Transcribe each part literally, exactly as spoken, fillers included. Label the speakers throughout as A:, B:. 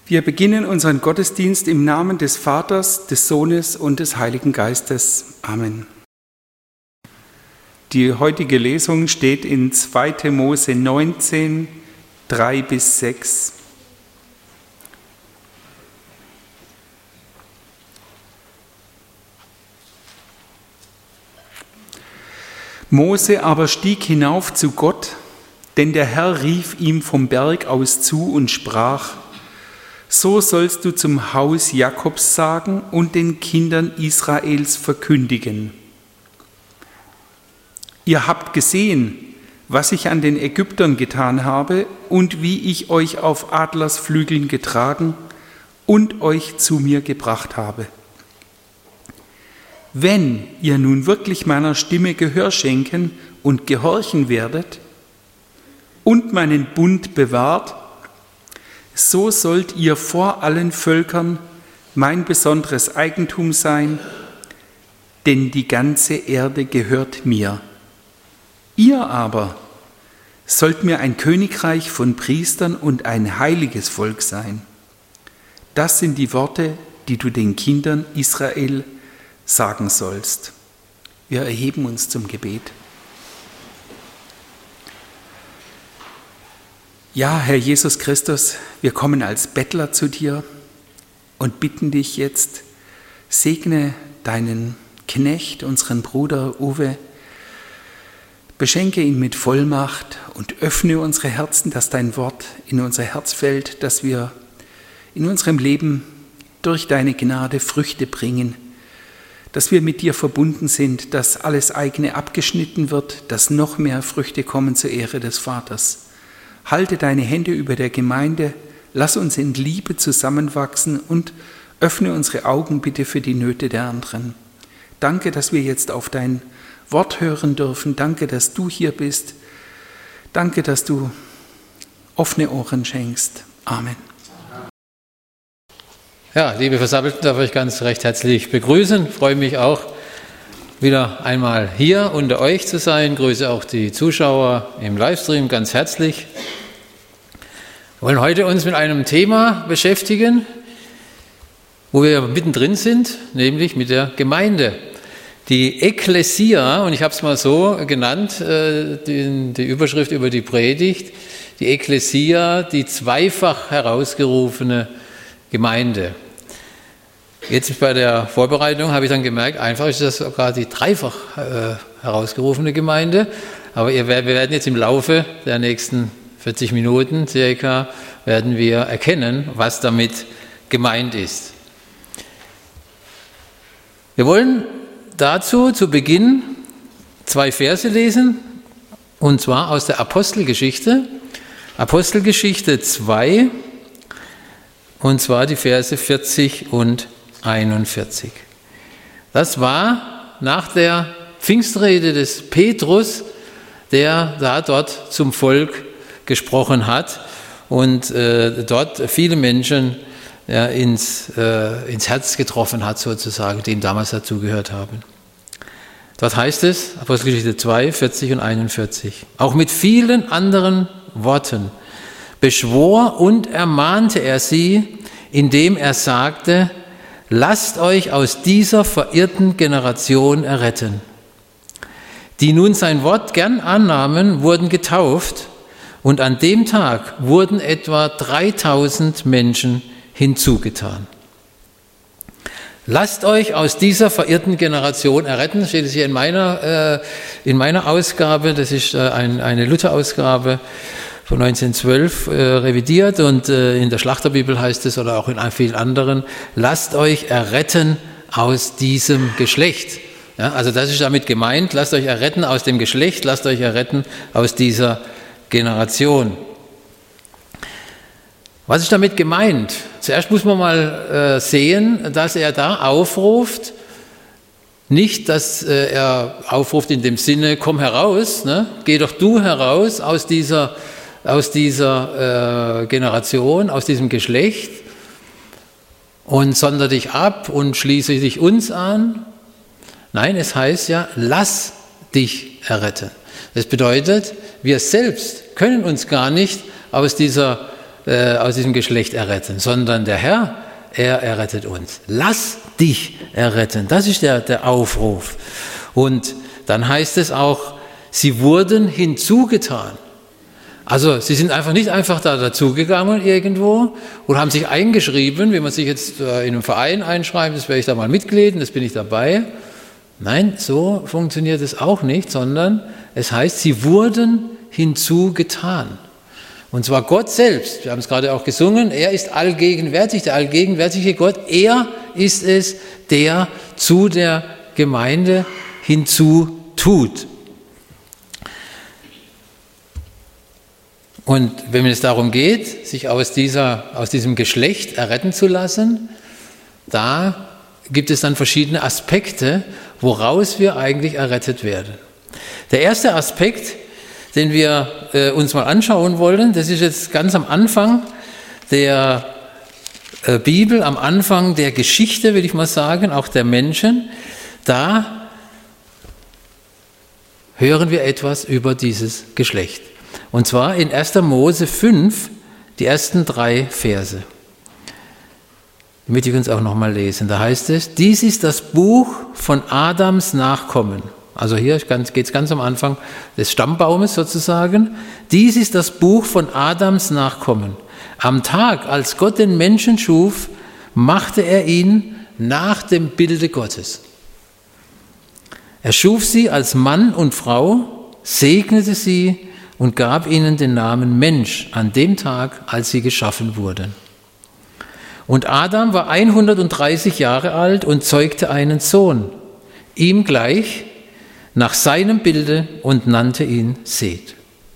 A: Wir beginnen unseren Gottesdienst im Namen des Vaters, des Sohnes und des Heiligen Geistes. Amen. Die heutige Lesung steht in zweiter Mose neunzehn, drei bis sechs. Mose aber stieg hinauf zu Gott, denn der Herr rief ihm vom Berg aus zu und sprach: So sollst du zum Haus Jakobs sagen und den Kindern Israels verkündigen. Ihr habt gesehen, was ich an den Ägyptern getan habe und wie ich euch auf Adlersflügeln getragen und euch zu mir gebracht habe. Wenn ihr nun wirklich meiner Stimme Gehör schenken und gehorchen werdet und meinen Bund bewahrt, so sollt ihr vor allen Völkern mein besonderes Eigentum sein, denn die ganze Erde gehört mir. Ihr aber sollt mir ein Königreich von Priestern und ein heiliges Volk sein. Das sind die Worte, die du den Kindern Israel sagen sollst. Wir erheben uns zum Gebet. Ja, Herr Jesus Christus, wir kommen als Bettler zu dir und bitten dich jetzt, segne deinen Knecht, unseren Bruder Uwe, beschenke ihn mit Vollmacht und öffne unsere Herzen, dass dein Wort in unser Herz fällt, dass wir in unserem Leben durch deine Gnade Früchte bringen, dass wir mit dir verbunden sind, dass alles eigene abgeschnitten wird, dass noch mehr Früchte kommen zur Ehre des Vaters. Halte deine Hände über der Gemeinde, lass uns in Liebe zusammenwachsen und öffne unsere Augen bitte für die Nöte der anderen. Danke, dass wir jetzt auf dein Wort hören dürfen. Danke, dass du hier bist. Danke, dass du offene Ohren schenkst. Amen.
B: Ja, liebe Versammelten, darf ich ganz recht herzlich begrüßen. Ich freue mich auch, wieder einmal hier unter euch zu sein. Ich grüße auch die Zuschauer im Livestream ganz herzlich. Wir wollen heute uns mit einem Thema beschäftigen, wo wir mittendrin sind, nämlich mit der Gemeinde. Die Ekklesia, und ich habe es mal so genannt, die, die Überschrift über die Predigt, die Ekklesia, die zweifach herausgerufene Gemeinde. Jetzt bei der Vorbereitung habe ich dann gemerkt, einfach ist das sogar die dreifach äh, herausgerufene Gemeinde. Aber ihr, wir werden jetzt im Laufe der nächsten vierzig Minuten circa, werden wir erkennen, was damit gemeint ist. Wir wollen dazu zu Beginn zwei Verse lesen, und zwar aus der Apostelgeschichte. Apostelgeschichte zwei, und zwar die Verse vierzig und einundvierzig. Das war nach der Pfingstrede des Petrus, der da dort zum Volk gesprochen hat und äh, dort viele Menschen ja, ins, äh, ins Herz getroffen hat, sozusagen, die ihm damals dazugehört haben. Dort heißt es, Apostelgeschichte zwei, vierzig und einundvierzig, auch mit vielen anderen Worten beschwor und ermahnte er sie, indem er sagte: Lasst euch aus dieser verirrten Generation erretten. Die nun sein Wort gern annahmen, wurden getauft, und an dem Tag wurden etwa dreitausend Menschen hinzugetan. Lasst euch aus dieser verirrten Generation erretten, das steht es hier in meiner, äh, in meiner Ausgabe, das ist äh, ein, eine Luther-Ausgabe von neunzehnhundertzwölf äh, revidiert, und äh, in der Schlachterbibel heißt es, oder auch in vielen anderen, lasst euch erretten aus diesem Geschlecht. Ja, also das ist damit gemeint, lasst euch erretten aus dem Geschlecht, lasst euch erretten aus dieser Generation. Was ist damit gemeint? Zuerst muss man mal äh, sehen, dass er da aufruft, nicht, dass äh, er aufruft in dem Sinne, komm heraus, ne? Geh doch du heraus aus dieser aus dieser äh, Generation, aus diesem Geschlecht und sonder dich ab und schließe dich uns an. Nein, es heißt ja, lass dich erretten. Das bedeutet, wir selbst können uns gar nicht aus dieser äh, aus diesem Geschlecht erretten, sondern der Herr, er errettet uns. Lass dich erretten. Das ist der, der Aufruf. Und dann heißt es auch, sie wurden hinzugetan. Also sie sind einfach nicht einfach da dazugegangen irgendwo und haben sich eingeschrieben, wie man sich jetzt in einem Verein einschreibt, das werde ich da mal Mitglied, das bin ich dabei. Nein, so funktioniert es auch nicht, sondern es heißt, sie wurden hinzugetan. Und zwar Gott selbst, wir haben es gerade auch gesungen, er ist allgegenwärtig, der allgegenwärtige Gott, er ist es, der zu der Gemeinde hinzutut. Und wenn es darum geht, sich aus, dieser, aus diesem Geschlecht erretten zu lassen, da gibt es dann verschiedene Aspekte, woraus wir eigentlich errettet werden. Der erste Aspekt, den wir äh, uns mal anschauen wollen, das ist jetzt ganz am Anfang der äh, Bibel, am Anfang der Geschichte, will ich mal sagen, auch der Menschen. Da hören wir etwas über dieses Geschlecht. Und zwar in erster Mose fünf, die ersten drei Verse. Die möchte ich uns auch nochmal lesen. Da heißt es, dies ist das Buch von Adams Nachkommen. Also hier geht es ganz am Anfang des Stammbaumes sozusagen. Dies ist das Buch von Adams Nachkommen. Am Tag, als Gott den Menschen schuf, machte er ihn nach dem Bilde Gottes. Er schuf sie als Mann und Frau, segnete sie und gab ihnen den Namen Mensch an dem Tag, als sie geschaffen wurden. Und Adam war hundertdreißig Jahre alt und zeugte einen Sohn, ihm gleich, nach seinem Bilde, und nannte ihn Seth.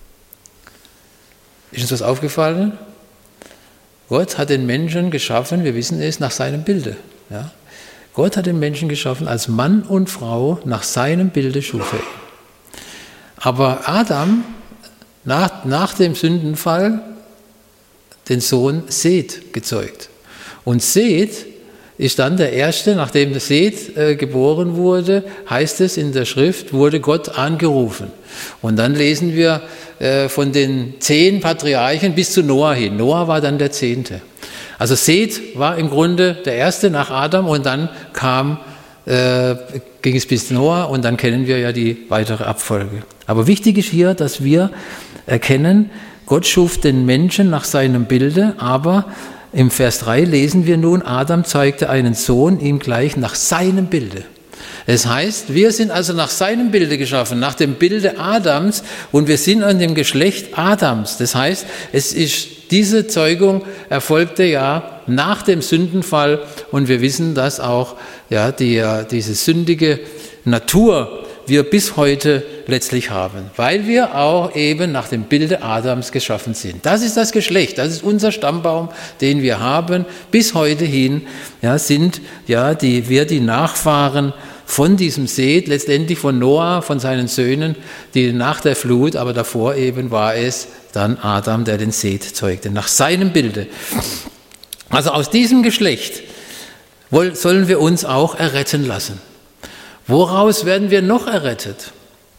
B: Ist uns was aufgefallen? Gott hat den Menschen geschaffen, wir wissen es, nach seinem Bilde. Ja? Gott hat den Menschen geschaffen als Mann und Frau, nach seinem Bilde schuf er ihn. Aber Adam, nach, nach dem Sündenfall, den Sohn Seth gezeugt. Und Seth ist dann der Erste, nachdem Seth äh, geboren wurde, heißt es in der Schrift, wurde Gott angerufen. Und dann lesen wir äh, von den zehn Patriarchen bis zu Noah hin. Noah war dann der Zehnte. Also Seth war im Grunde der Erste nach Adam und dann kam, äh, ging es bis Noah und dann kennen wir ja die weitere Abfolge. Aber wichtig ist hier, dass wir erkennen, Gott schuf den Menschen nach seinem Bilde, aber im Vers drei lesen wir nun, Adam zeugte einen Sohn, ihm gleich nach seinem Bilde. Es heißt, wir sind also nach seinem Bilde geschaffen, nach dem Bilde Adams, und wir sind an dem Geschlecht Adams. Das heißt, es ist, diese Zeugung erfolgte ja nach dem Sündenfall, und wir wissen, dass auch ja, die, diese sündige Natur wir bis heute letztlich haben, weil wir auch eben nach dem Bilde Adams geschaffen sind. Das ist das Geschlecht, das ist unser Stammbaum, den wir haben. Bis heute hin ja, sind ja, die, wir die Nachfahren von diesem Seth, letztendlich von Noah, von seinen Söhnen, die nach der Flut, aber davor eben war es dann Adam, der den Seth zeugte, nach seinem Bilde. Also aus diesem Geschlecht sollen wir uns auch erretten lassen. Woraus werden wir noch errettet?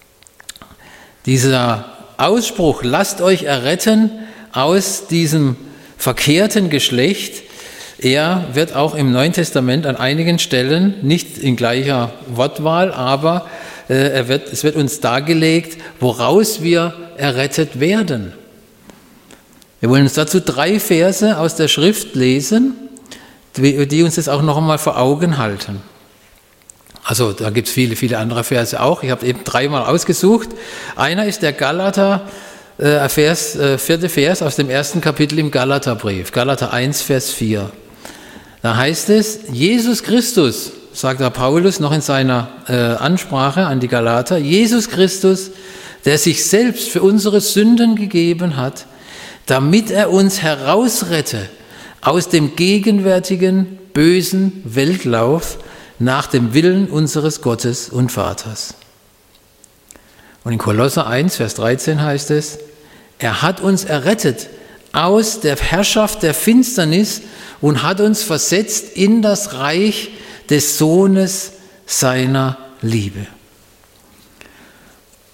B: Dieser Ausspruch, lasst euch erretten aus diesem verkehrten Geschlecht, er wird auch im Neuen Testament an einigen Stellen, nicht in gleicher Wortwahl, aber äh, er wird, es wird uns dargelegt, woraus wir errettet werden. Wir wollen uns dazu drei Verse aus der Schrift lesen, die, die uns das auch noch einmal vor Augen halten. Also da gibt es viele, viele andere Verse auch. Ich habe eben dreimal ausgesucht. Einer ist der Galater, äh, Vers, äh, vierte Vers aus dem ersten Kapitel im Galaterbrief. Galater eins, Vers vier. Da heißt es, Jesus Christus, sagt der Paulus noch in seiner äh, Ansprache an die Galater, Jesus Christus, der sich selbst für unsere Sünden gegeben hat, damit er uns herausrette aus dem gegenwärtigen bösen Weltlauf, nach dem Willen unseres Gottes und Vaters. Und in Kolosser eins, Vers dreizehn heißt es, er hat uns errettet aus der Herrschaft der Finsternis und hat uns versetzt in das Reich des Sohnes seiner Liebe.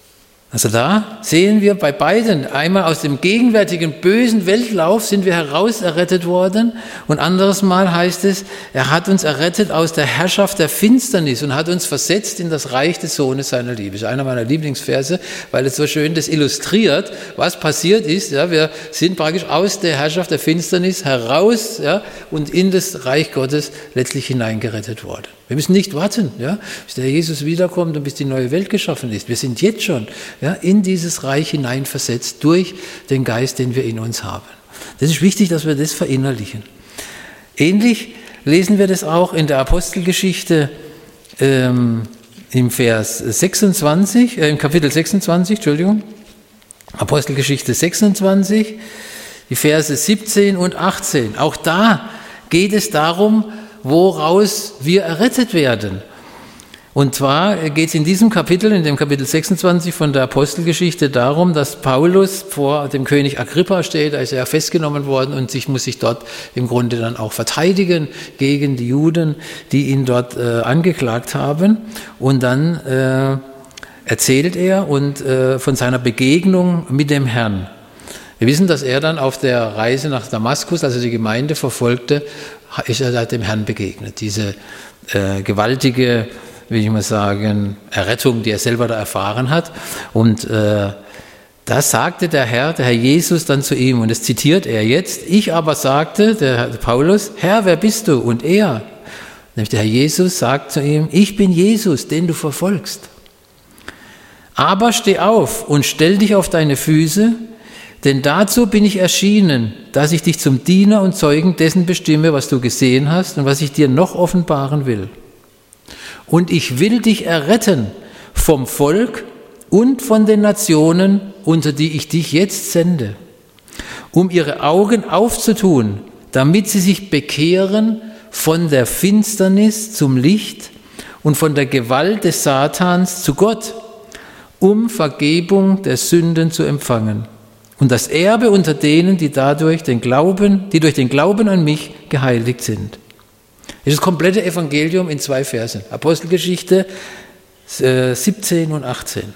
B: Also da sehen wir bei beiden, einmal aus dem gegenwärtigen bösen Weltlauf sind wir heraus errettet worden und anderes Mal heißt es, er hat uns errettet aus der Herrschaft der Finsternis und hat uns versetzt in das Reich des Sohnes seiner Liebe. Das ist einer meiner Lieblingsverse, weil es so schön das illustriert, was passiert ist. Ja, wir sind praktisch aus der Herrschaft der Finsternis heraus, ja, und in das Reich Gottes letztlich hineingerettet worden. Wir müssen nicht warten, ja, bis der Jesus wiederkommt und bis die neue Welt geschaffen ist. Wir sind jetzt schon, ja, in dieses Reich hineinversetzt durch den Geist, den wir in uns haben. Das ist wichtig, dass wir das verinnerlichen. Ähnlich lesen wir das auch in der Apostelgeschichte ähm, im Vers sechsundzwanzig, äh, im Kapitel sechsundzwanzig, Entschuldigung, Apostelgeschichte sechsundzwanzig, die Verse siebzehn und achtzehn. Auch da geht es darum, woraus wir errettet werden. Und zwar geht es in diesem Kapitel, in dem Kapitel sechsundzwanzig von der Apostelgeschichte darum, dass Paulus vor dem König Agrippa steht, da ist er festgenommen worden und sich, muss sich dort im Grunde dann auch verteidigen gegen die Juden, die ihn dort äh, angeklagt haben. Und dann äh, erzählt er und, äh, von seiner Begegnung mit dem Herrn. Wir wissen, dass er dann auf der Reise nach Damaskus, also die Gemeinde verfolgte, ist er dem Herrn begegnet. Diese äh, gewaltige, will ich mal sagen, Errettung, die er selber da erfahren hat. Und äh, da sagte der Herr, der Herr Jesus dann zu ihm, und das zitiert er jetzt, ich aber sagte, der Paulus, Herr, wer bist du? Und er, nämlich der Herr Jesus, sagt zu ihm, ich bin Jesus, den du verfolgst. Aber steh auf und stell dich auf deine Füße, denn dazu bin ich erschienen, dass ich dich zum Diener und Zeugen dessen bestimme, was du gesehen hast und was ich dir noch offenbaren will. Und ich will dich erretten vom Volk und von den Nationen, unter die ich dich jetzt sende, um ihre Augen aufzutun, damit sie sich bekehren von der Finsternis zum Licht und von der Gewalt des Satans zu Gott, um Vergebung der Sünden zu empfangen. Und das Erbe unter denen, die dadurch den Glauben, die durch den Glauben an mich geheiligt sind. Das ist das komplette Evangelium in zwei Versen. Apostelgeschichte äh, siebzehn und achtzehn.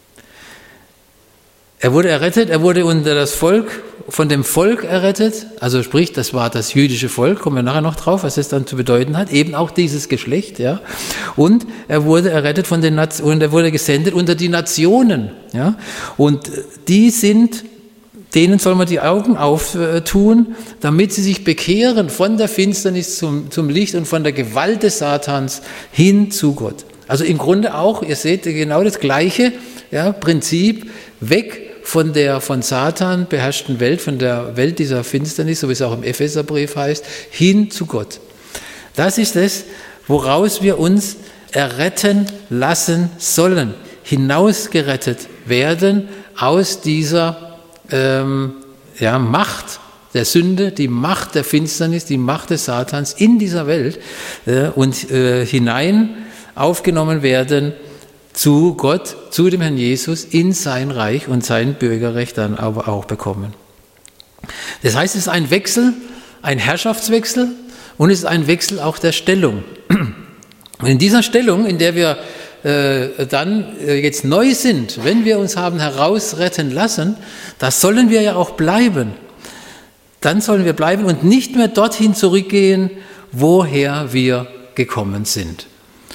B: Er wurde errettet, er wurde unter das Volk, von dem Volk errettet, also sprich, das war das jüdische Volk, kommen wir nachher noch drauf, was das dann zu bedeuten hat, eben auch dieses Geschlecht, ja. Und er wurde errettet von den Nationen, und er wurde gesendet unter die Nationen, ja. Und die sind denen soll man die Augen auftun, damit sie sich bekehren von der Finsternis zum, zum Licht und von der Gewalt des Satans hin zu Gott. Also im Grunde auch, ihr seht genau das gleiche, ja, Prinzip, weg von der von Satan beherrschten Welt, von der Welt dieser Finsternis, so wie es auch im Epheserbrief heißt, hin zu Gott. Das ist es, woraus wir uns erretten lassen sollen, hinausgerettet werden aus dieser Ähm, ja, Macht der Sünde, die Macht der Finsternis, die Macht des Satans in dieser Welt äh, und äh, hinein aufgenommen werden zu Gott, zu dem Herrn Jesus, in sein Reich und sein Bürgerrecht dann aber auch bekommen. Das heißt, es ist ein Wechsel, ein Herrschaftswechsel und es ist ein Wechsel auch der Stellung. Und in dieser Stellung, in der wir äh, dann äh, jetzt neu sind, wenn wir uns haben herausretten lassen, da sollen wir ja auch bleiben. Dann sollen wir bleiben und nicht mehr dorthin zurückgehen, woher wir gekommen sind.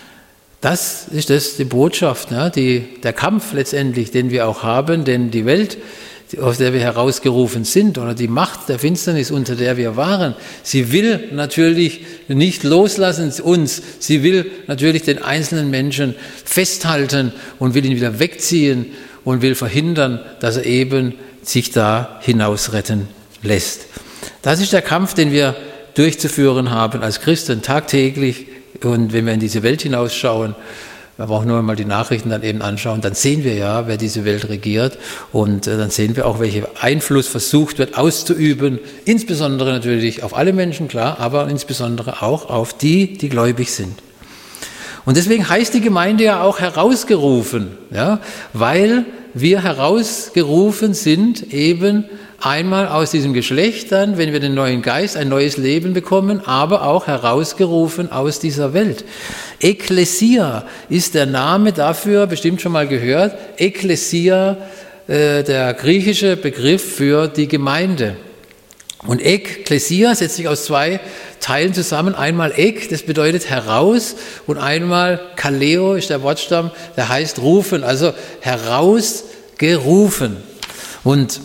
B: Das ist das, die Botschaft, ja, die, der Kampf letztendlich, den wir auch haben, denn die Welt, aus der wir herausgerufen sind, oder die Macht der Finsternis, unter der wir waren, sie will natürlich nicht loslassen uns, sie will natürlich den einzelnen Menschen festhalten und will ihn wieder wegziehen und will verhindern, dass er eben sich da hinausretten lässt. Das ist der Kampf, den wir durchzuführen haben als Christen tagtäglich. Und wenn wir in diese Welt hinausschauen, wir brauchen nur mal die Nachrichten dann eben anschauen, dann sehen wir ja, wer diese Welt regiert, und äh, dann sehen wir auch, welcher Einfluss versucht wird auszuüben, insbesondere natürlich auf alle Menschen, klar, aber insbesondere auch auf die, die gläubig sind. Und deswegen heißt die Gemeinde ja auch herausgerufen, ja, weil wir herausgerufen sind eben einmal aus diesem Geschlecht dann, wenn wir den neuen Geist, ein neues Leben bekommen, aber auch herausgerufen aus dieser Welt. Ekklesia ist der Name dafür, bestimmt schon mal gehört, Ekklesia, äh, der griechische Begriff für die Gemeinde. Und Ekklesia setzt sich aus zwei Teilen zusammen. Einmal Ek, das bedeutet heraus, und einmal Kaleo ist der Wortstamm, der heißt rufen, also herausgerufen. Und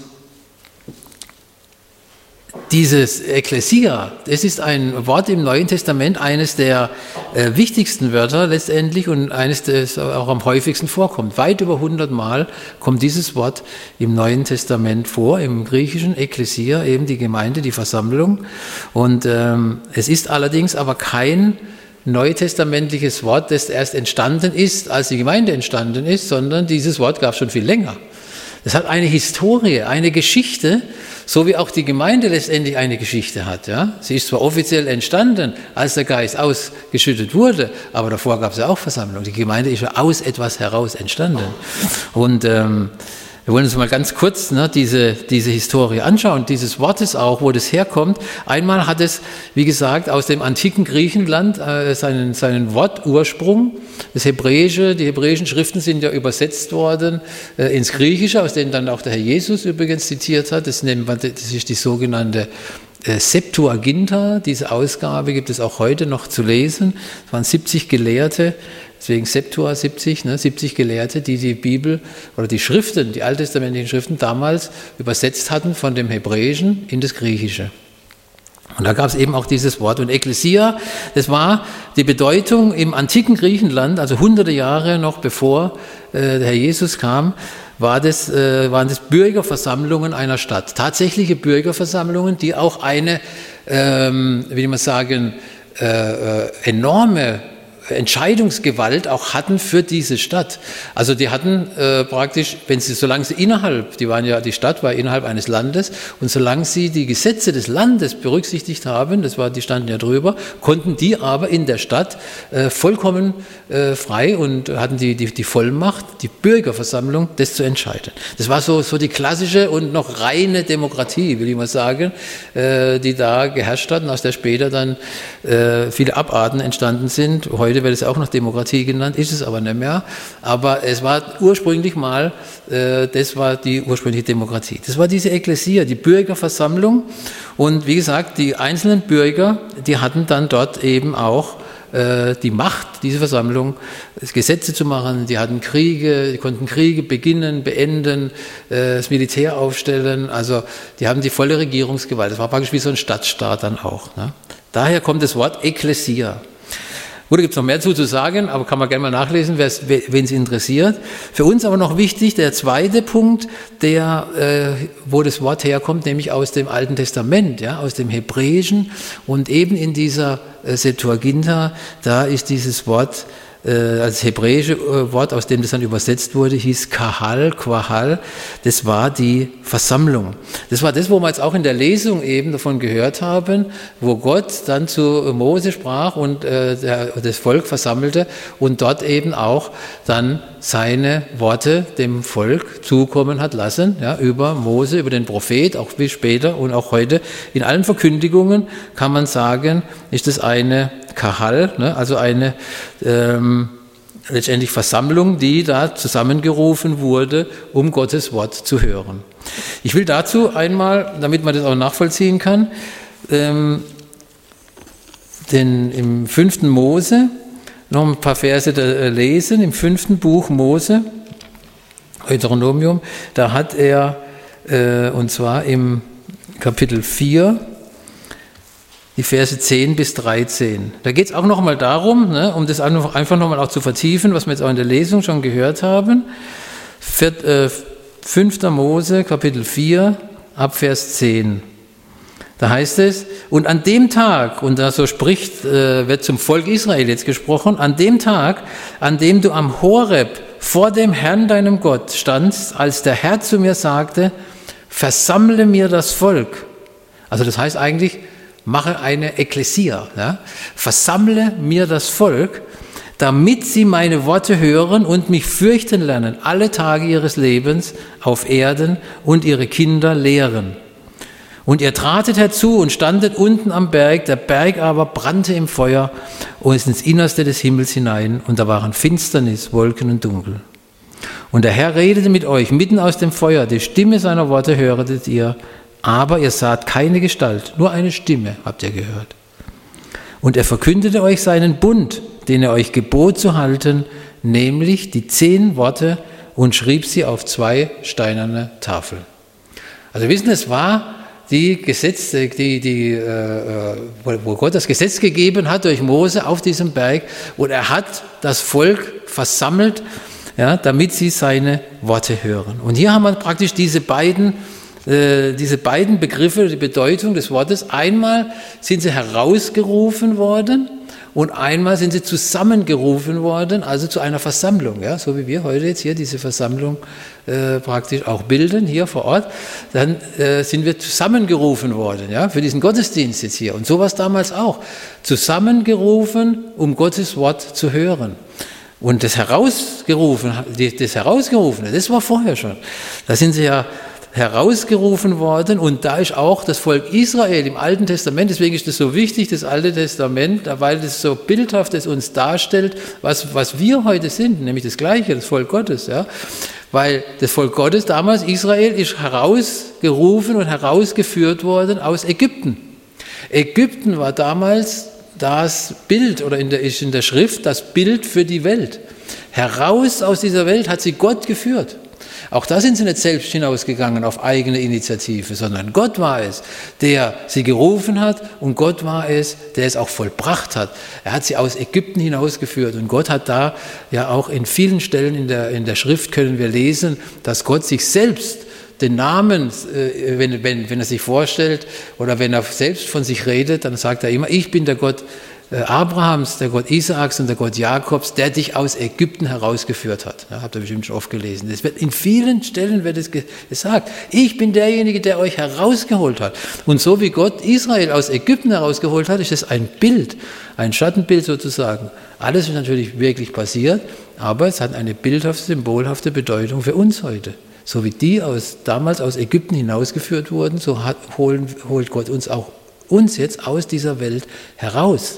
B: dieses Ekklesia, das ist ein Wort im Neuen Testament, eines der äh, wichtigsten Wörter letztendlich und eines, das auch am häufigsten vorkommt. Weit über hundert Mal kommt dieses Wort im Neuen Testament vor, im Griechischen Ekklesia, eben die Gemeinde, die Versammlung. Und ähm, es ist allerdings aber kein neutestamentliches Wort, das erst entstanden ist, als die Gemeinde entstanden ist, sondern dieses Wort gab es schon viel länger. Es hat eine Historie, eine Geschichte, so wie auch die Gemeinde letztendlich eine Geschichte hat. Ja? Sie ist zwar offiziell entstanden, als der Geist ausgeschüttet wurde, aber davor gab es ja auch Versammlung. Die Gemeinde ist ja aus etwas heraus entstanden. Und ähm, wir wollen uns mal ganz kurz ne, diese, diese Historie anschauen, dieses Wortes auch, wo das herkommt. Einmal hat es, wie gesagt, aus dem antiken Griechenland äh, seinen, seinen Wortursprung. Das Hebräische, die hebräischen Schriften sind ja übersetzt worden äh, ins Griechische, aus denen dann auch der Herr Jesus übrigens zitiert hat. Das, nennt man, das ist die sogenannte äh, Septuaginta. Diese Ausgabe gibt es auch heute noch zu lesen. Es waren siebzig Gelehrte. Deswegen Septua siebzig, ne, siebzig Gelehrte, die die Bibel oder die Schriften, die alttestamentlichen Schriften damals übersetzt hatten von dem Hebräischen in das Griechische. Und da gab es eben auch dieses Wort. Und Ekklesia, das war die Bedeutung im antiken Griechenland, also hunderte Jahre noch bevor äh, der Herr Jesus kam, war das, äh, waren das Bürgerversammlungen einer Stadt. Tatsächliche Bürgerversammlungen, die auch eine, ähm, wie man sagen, äh, äh, enorme Entscheidungsgewalt auch hatten für diese Stadt. Also die hatten äh, praktisch, wenn sie, solange sie innerhalb, die waren ja, die Stadt war innerhalb eines Landes, und solange sie die Gesetze des Landes berücksichtigt haben, das war, die standen ja drüber, konnten die aber in der Stadt äh, vollkommen äh, frei und hatten die, die, die Vollmacht, die Bürgerversammlung, das zu entscheiden. Das war so, so die klassische und noch reine Demokratie, will ich mal sagen, äh, die da geherrscht hat und aus der später dann äh, viele Abarten entstanden sind. Heute wird es auch noch Demokratie genannt, ist es aber nicht mehr. Aber es war ursprünglich mal, äh, das war die ursprüngliche Demokratie. Das war diese Ekklesia, die Bürgerversammlung. Und wie gesagt, die einzelnen Bürger, die hatten dann dort eben auch äh, die Macht, diese Versammlung, Gesetze zu machen. Die hatten Kriege, die konnten Kriege beginnen, beenden, äh, das Militär aufstellen. Also die haben die volle Regierungsgewalt. Das war praktisch wie so ein Stadtstaat dann auch. Ne? Daher kommt das Wort Ekklesia. Gut, da gibt es noch mehr zu, zu sagen, aber kann man gerne mal nachlesen, wen es interessiert. Für uns aber noch wichtig, der zweite Punkt, der, äh, wo das Wort herkommt, nämlich aus dem Alten Testament, ja, aus dem Hebräischen, und eben in dieser äh, Septuaginta, da ist dieses Wort, äh, als hebräische äh, Wort, aus dem das dann übersetzt wurde, hieß Kahal, Quahal, das war die Versammlung. Das war das, wo wir jetzt auch in der Lesung eben davon gehört haben, wo Gott dann zu Mose sprach und äh, der, das Volk versammelte und dort eben auch dann seine Worte dem Volk zukommen hat lassen, ja, über Mose, über den Prophet, auch wie später und auch heute. In allen Verkündigungen kann man sagen, ist das eine Kahal, ne, also eine ähm, letztendlich Versammlung, die da zusammengerufen wurde, um Gottes Wort zu hören. Ich will dazu einmal, damit man das auch nachvollziehen kann, ähm, den, im fünften Mose noch ein paar Verse lesen. Im fünften Buch Mose, Deuteronomium, da hat er, äh, und zwar im Kapitel vier, die Verse zehn bis dreizehn. Da geht es auch noch mal darum, ne, um das einfach noch mal auch zu vertiefen, was wir jetzt auch in der Lesung schon gehört haben. fünfter Mose, Kapitel vier, ab Vers zehn. Da heißt es, und an dem Tag, und da so spricht, äh, wird zum Volk Israel jetzt gesprochen, an dem Tag, an dem du am Horeb vor dem Herrn, deinem Gott, standst, als der Herr zu mir sagte, versammle mir das Volk. Also das heißt eigentlich, mache eine Ekklesia, ja? Versammle mir das Volk, damit sie meine Worte hören und mich fürchten lernen, alle Tage ihres Lebens auf Erden und ihre Kinder lehren. Und ihr tratet herzu und standet unten am Berg, der Berg aber brannte im Feuer und ist ins Innerste des Himmels hinein, und da waren Finsternis, Wolken und Dunkel. Und der Herr redete mit euch mitten aus dem Feuer, die Stimme seiner Worte hörtet ihr, aber ihr saht keine Gestalt, nur eine Stimme habt ihr gehört. Und er verkündete euch seinen Bund, den er euch gebot zu halten, nämlich die zehn Worte, und schrieb sie auf zwei steinerne Tafeln. Also wissen, es war die Gesetze, die, die, äh, wo Gott das Gesetz gegeben hat durch Mose auf diesem Berg, und er hat das Volk versammelt, ja, damit sie seine Worte hören. Und hier haben wir praktisch diese beiden, äh, diese beiden Begriffe, die Bedeutung des Wortes. Einmal sind sie herausgerufen worden und einmal sind sie zusammengerufen worden, also zu einer Versammlung, ja, so wie wir heute jetzt hier diese Versammlung äh, praktisch auch bilden, hier vor Ort. Dann äh, sind wir zusammengerufen worden, ja, für diesen Gottesdienst jetzt hier. Und so war es damals auch. Zusammengerufen, um Gottes Wort zu hören. Und das Herausgerufen, das Herausgerufene, das war vorher schon. Da sind sie ja herausgerufen worden, und da ist auch das Volk Israel im Alten Testament, deswegen ist das so wichtig, das Alte Testament, weil das so bildhaft es uns darstellt, was, was wir heute sind, nämlich das Gleiche, das Volk Gottes. Ja? Weil das Volk Gottes damals, Israel, ist herausgerufen und herausgeführt worden aus Ägypten. Ägypten war damals das Bild, oder in der, ist in der Schrift das Bild für die Welt. Heraus aus dieser Welt hat sie Gott geführt. Auch da sind sie nicht selbst hinausgegangen auf eigene Initiative, sondern Gott war es, der sie gerufen hat, und Gott war es, der es auch vollbracht hat. Er hat sie aus Ägypten hinausgeführt, und Gott hat da ja auch in vielen Stellen in der, in der Schrift können wir lesen, dass Gott sich selbst den Namen, wenn, wenn, wenn er sich vorstellt oder wenn er selbst von sich redet, dann sagt er immer, ich bin der Gott Abrahams, der Gott Isaaks und der Gott Jakobs, der dich aus Ägypten herausgeführt hat. Ja, habt ihr bestimmt schon oft gelesen. Das wird, in vielen Stellen wird es gesagt, ich bin derjenige, der euch herausgeholt hat. Und so wie Gott Israel aus Ägypten herausgeholt hat, ist es ein Bild, ein Schattenbild sozusagen. Alles ist natürlich wirklich passiert, aber es hat eine bildhafte, symbolhafte Bedeutung für uns heute. So wie die aus, damals aus Ägypten hinausgeführt wurden, so hat, holen, holt Gott uns auch uns jetzt aus dieser Welt heraus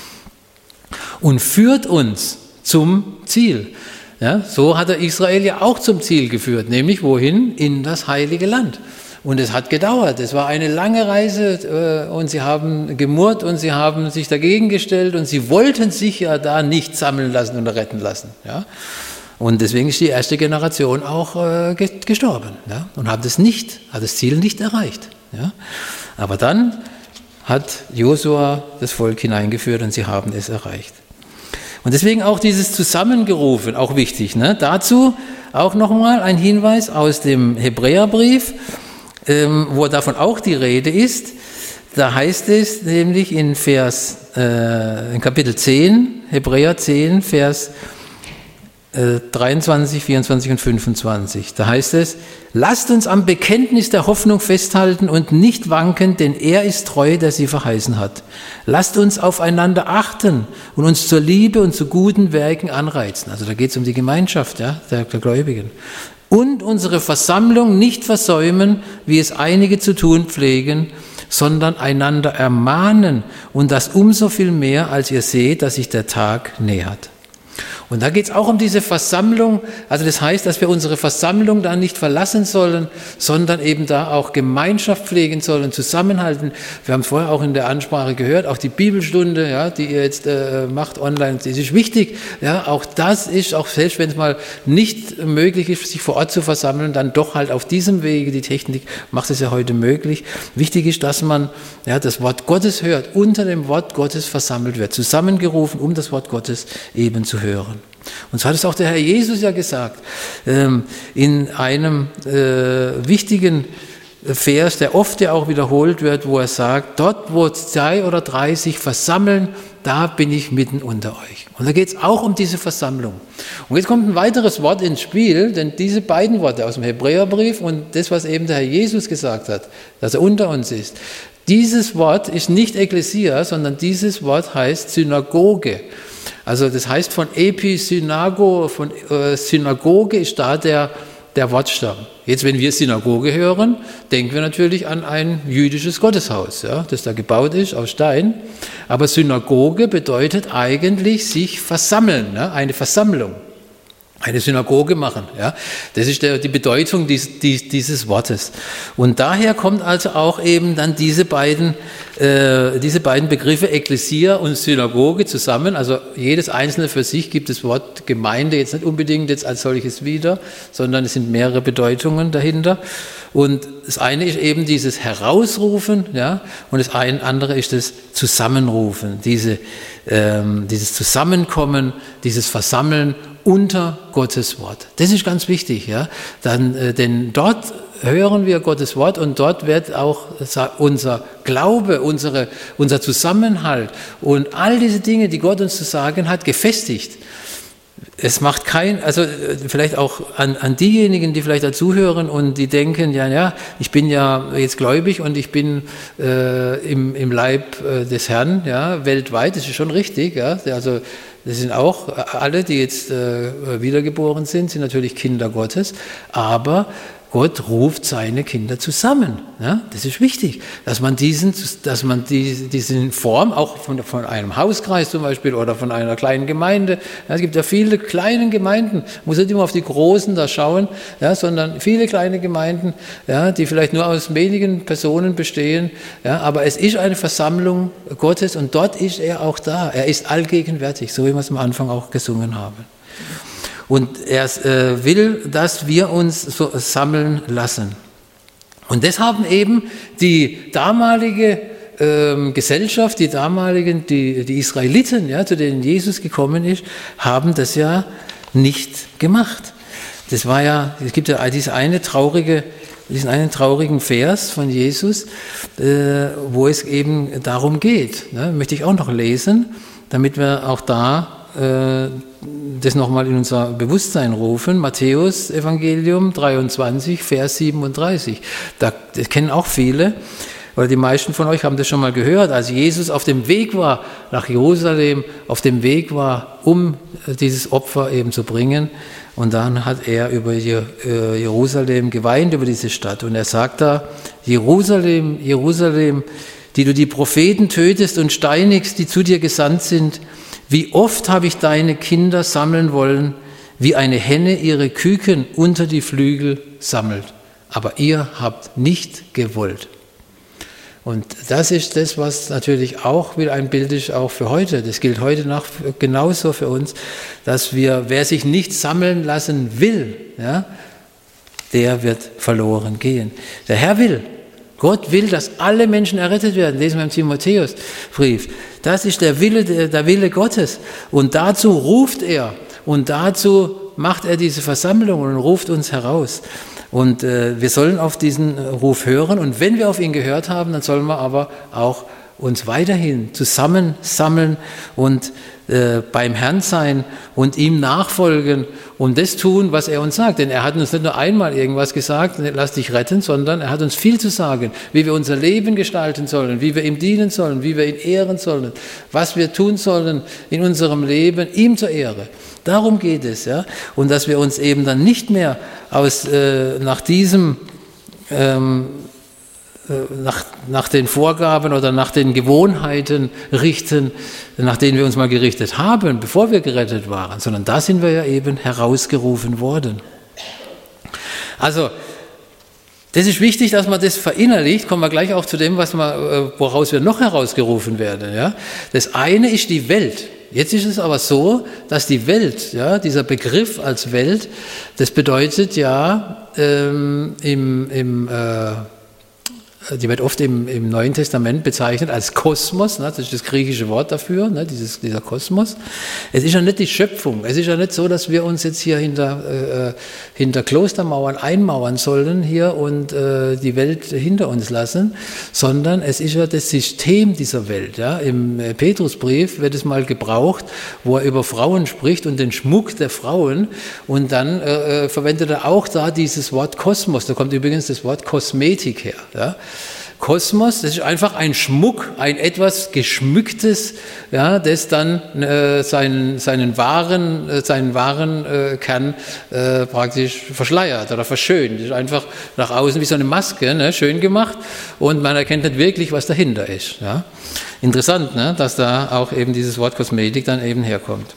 B: und führt uns zum Ziel. Ja, so hat er Israel ja auch zum Ziel geführt, nämlich wohin? In das heilige Land. Und es hat gedauert, es war eine lange Reise, äh, und sie haben gemurrt und sie haben sich dagegen gestellt und sie wollten sich ja da nicht sammeln lassen und retten lassen. Ja. Und deswegen ist die erste Generation auch äh, gestorben, ja, und hat es nicht, hat das Ziel nicht erreicht. Ja. Aber dann hat Josua das Volk hineingeführt und sie haben es erreicht. Und deswegen auch dieses Zusammengerufen, auch wichtig. Ne? Dazu auch nochmal ein Hinweis aus dem Hebräerbrief, ähm, wo davon auch die Rede ist. Da heißt es nämlich in Vers, äh, in Kapitel zehn, Hebräer zehn, Vers dreiundzwanzig, vierundzwanzig und fünfundzwanzig. Da heißt es, lasst uns am Bekenntnis der Hoffnung festhalten und nicht wanken, denn er ist treu, der sie verheißen hat. Lasst uns aufeinander achten und uns zur Liebe und zu guten Werken anreizen. Also da geht es um die Gemeinschaft, ja, der, der Gläubigen. Und unsere Versammlung nicht versäumen, wie es einige zu tun pflegen, sondern einander ermahnen, und das umso viel mehr, als ihr seht, dass sich der Tag nähert. Und da geht es auch um diese Versammlung, also das heißt, dass wir unsere Versammlung da nicht verlassen sollen, sondern eben da auch Gemeinschaft pflegen sollen, zusammenhalten. Wir haben es vorher auch in der Ansprache gehört, auch die Bibelstunde, ja, die ihr jetzt äh, macht online, das ist wichtig. Ja, auch das ist, auch selbst wenn es mal nicht möglich ist, sich vor Ort zu versammeln, dann doch halt auf diesem Wege, die Technik macht es ja heute möglich. Wichtig ist, dass man ja, das Wort Gottes hört, unter dem Wort Gottes versammelt wird, zusammengerufen, um das Wort Gottes eben zu hören. Und so hat es auch der Herr Jesus ja gesagt, ähm, in einem äh, wichtigen Vers, der oft ja auch wiederholt wird, wo er sagt, dort wo zwei oder drei sich versammeln, da bin ich mitten unter euch. Und da geht es auch um diese Versammlung. Und jetzt kommt ein weiteres Wort ins Spiel, denn diese beiden Worte aus dem Hebräerbrief und das, was eben der Herr Jesus gesagt hat, dass er unter uns ist, dieses Wort ist nicht Ekklesia, sondern dieses Wort heißt Synagoge. Also das heißt von Episynago, von äh, Synagoge ist da der, der Wortstamm. Jetzt, wenn wir Synagoge hören, denken wir natürlich an ein jüdisches Gotteshaus, ja, das da gebaut ist aus Stein. Aber Synagoge bedeutet eigentlich sich versammeln, ne, eine Versammlung. Eine Synagoge machen, ja. Das ist der, die Bedeutung dies, dies, dieses Wortes. Und daher kommt also auch eben dann diese beiden, äh, diese beiden Begriffe Ekklesia und Synagoge zusammen. Also jedes einzelne für sich gibt das Wort Gemeinde jetzt nicht unbedingt jetzt als solches wieder, sondern es sind mehrere Bedeutungen dahinter. Und das eine ist eben dieses Herausrufen, ja, und das ein, andere ist das Zusammenrufen, diese, ähm, dieses Zusammenkommen, dieses Versammeln unter Gottes Wort. Das ist ganz wichtig, ja. Dann, äh, denn dort hören wir Gottes Wort und dort wird auch unser Glaube, unsere, unser Zusammenhalt und all diese Dinge, die Gott uns zu sagen hat, gefestigt. Es macht kein, also vielleicht auch an, an diejenigen, die vielleicht dazu hören und die denken, ja, ja, ich bin ja jetzt gläubig und ich bin äh, im, im Leib äh, des Herrn, ja, weltweit, das ist schon richtig, ja, also das sind auch alle, die jetzt äh, wiedergeboren sind, sind natürlich Kinder Gottes, aber Gott ruft seine Kinder zusammen. Ja, das ist wichtig, dass man diesen, dass man die, diesen Form auch von, von einem Hauskreis zum Beispiel oder von einer kleinen Gemeinde. Ja, es gibt ja viele kleine Gemeinden. Man muss nicht immer auf die großen da schauen, ja, sondern viele kleine Gemeinden, ja, die vielleicht nur aus wenigen Personen bestehen. Ja, aber es ist eine Versammlung Gottes und dort ist er auch da. Er ist allgegenwärtig, so wie wir es am Anfang auch gesungen haben. Und er äh, will, dass wir uns so sammeln lassen. Und das haben eben die damalige ähm, Gesellschaft, die damaligen, die, die Israeliten, ja, zu denen Jesus gekommen ist, haben das ja nicht gemacht. Das war ja, es gibt ja diese eine traurige, diesen einen traurigen Vers von Jesus, äh, wo es eben darum geht. Ne? Möchte ich auch noch lesen, damit wir auch da das nochmal in unser Bewusstsein rufen. Matthäus Evangelium dreiundzwanzig, Vers siebenunddreißig. Da, das kennen auch viele, oder die meisten von euch haben das schon mal gehört, als Jesus auf dem Weg war nach Jerusalem, auf dem Weg war, um dieses Opfer eben zu bringen. Und dann hat er über Jerusalem geweint, über diese Stadt. Und er sagt da, Jerusalem, Jerusalem, die du die Propheten tötest und steinigst, die zu dir gesandt sind, wie oft habe ich deine Kinder sammeln wollen, wie eine Henne ihre Küken unter die Flügel sammelt. Aber ihr habt nicht gewollt. Und das ist das, was natürlich auch wieder ein Bild ist, auch für heute. Das gilt heute noch genauso für uns, dass wir, wer sich nicht sammeln lassen will, ja, der wird verloren gehen. Der Herr will. Gott will, dass alle Menschen errettet werden. Lesen wir im Timotheusbrief. Das ist der Wille, der, der Wille Gottes. Und dazu ruft er. Und dazu macht er diese Versammlung und ruft uns heraus. Und äh, wir sollen auf diesen Ruf hören. Und wenn wir auf ihn gehört haben, dann sollen wir aber auch uns weiterhin zusammensammeln und äh, beim Herrn sein und ihm nachfolgen und das tun, was er uns sagt. Denn er hat uns nicht nur einmal irgendwas gesagt, lass dich retten, sondern er hat uns viel zu sagen, wie wir unser Leben gestalten sollen, wie wir ihm dienen sollen, wie wir ihn ehren sollen, was wir tun sollen in unserem Leben, ihm zur Ehre. Darum geht es, ja. Und dass wir uns eben dann nicht mehr aus, äh, nach diesem ähm, Nach, nach den Vorgaben oder nach den Gewohnheiten richten, nach denen wir uns mal gerichtet haben, bevor wir gerettet waren, sondern da sind wir ja eben herausgerufen worden. Also, das ist wichtig, dass man das verinnerlicht. Kommen wir gleich auch zu dem, was man, woraus wir noch herausgerufen werden. Ja? Das eine ist die Welt. Jetzt ist es aber so, dass die Welt, ja, dieser Begriff als Welt, das bedeutet ja ähm, im, im äh, die wird oft im, im Neuen Testament bezeichnet als Kosmos, ne? Das ist das griechische Wort dafür, ne? Dieses, dieser Kosmos. Es ist ja nicht die Schöpfung, es ist ja nicht so, dass wir uns jetzt hier hinter, äh, hinter Klostermauern einmauern sollen hier und äh, die Welt hinter uns lassen, sondern es ist ja das System dieser Welt. Ja? Im Petrusbrief wird es mal gebraucht, wo er über Frauen spricht und den Schmuck der Frauen und dann äh, verwendet er auch da dieses Wort Kosmos, da kommt übrigens das Wort Kosmetik her. Ja? Kosmos, das ist einfach ein Schmuck, ein etwas Geschmücktes, ja, das dann äh, seinen, seinen wahren, äh, seinen wahren äh, Kern äh, praktisch verschleiert oder verschönt. Das ist einfach nach außen wie so eine Maske, ne, schön gemacht, und man erkennt nicht wirklich, was dahinter ist. Ja. Interessant, ne, dass da auch eben dieses Wort Kosmetik dann eben herkommt.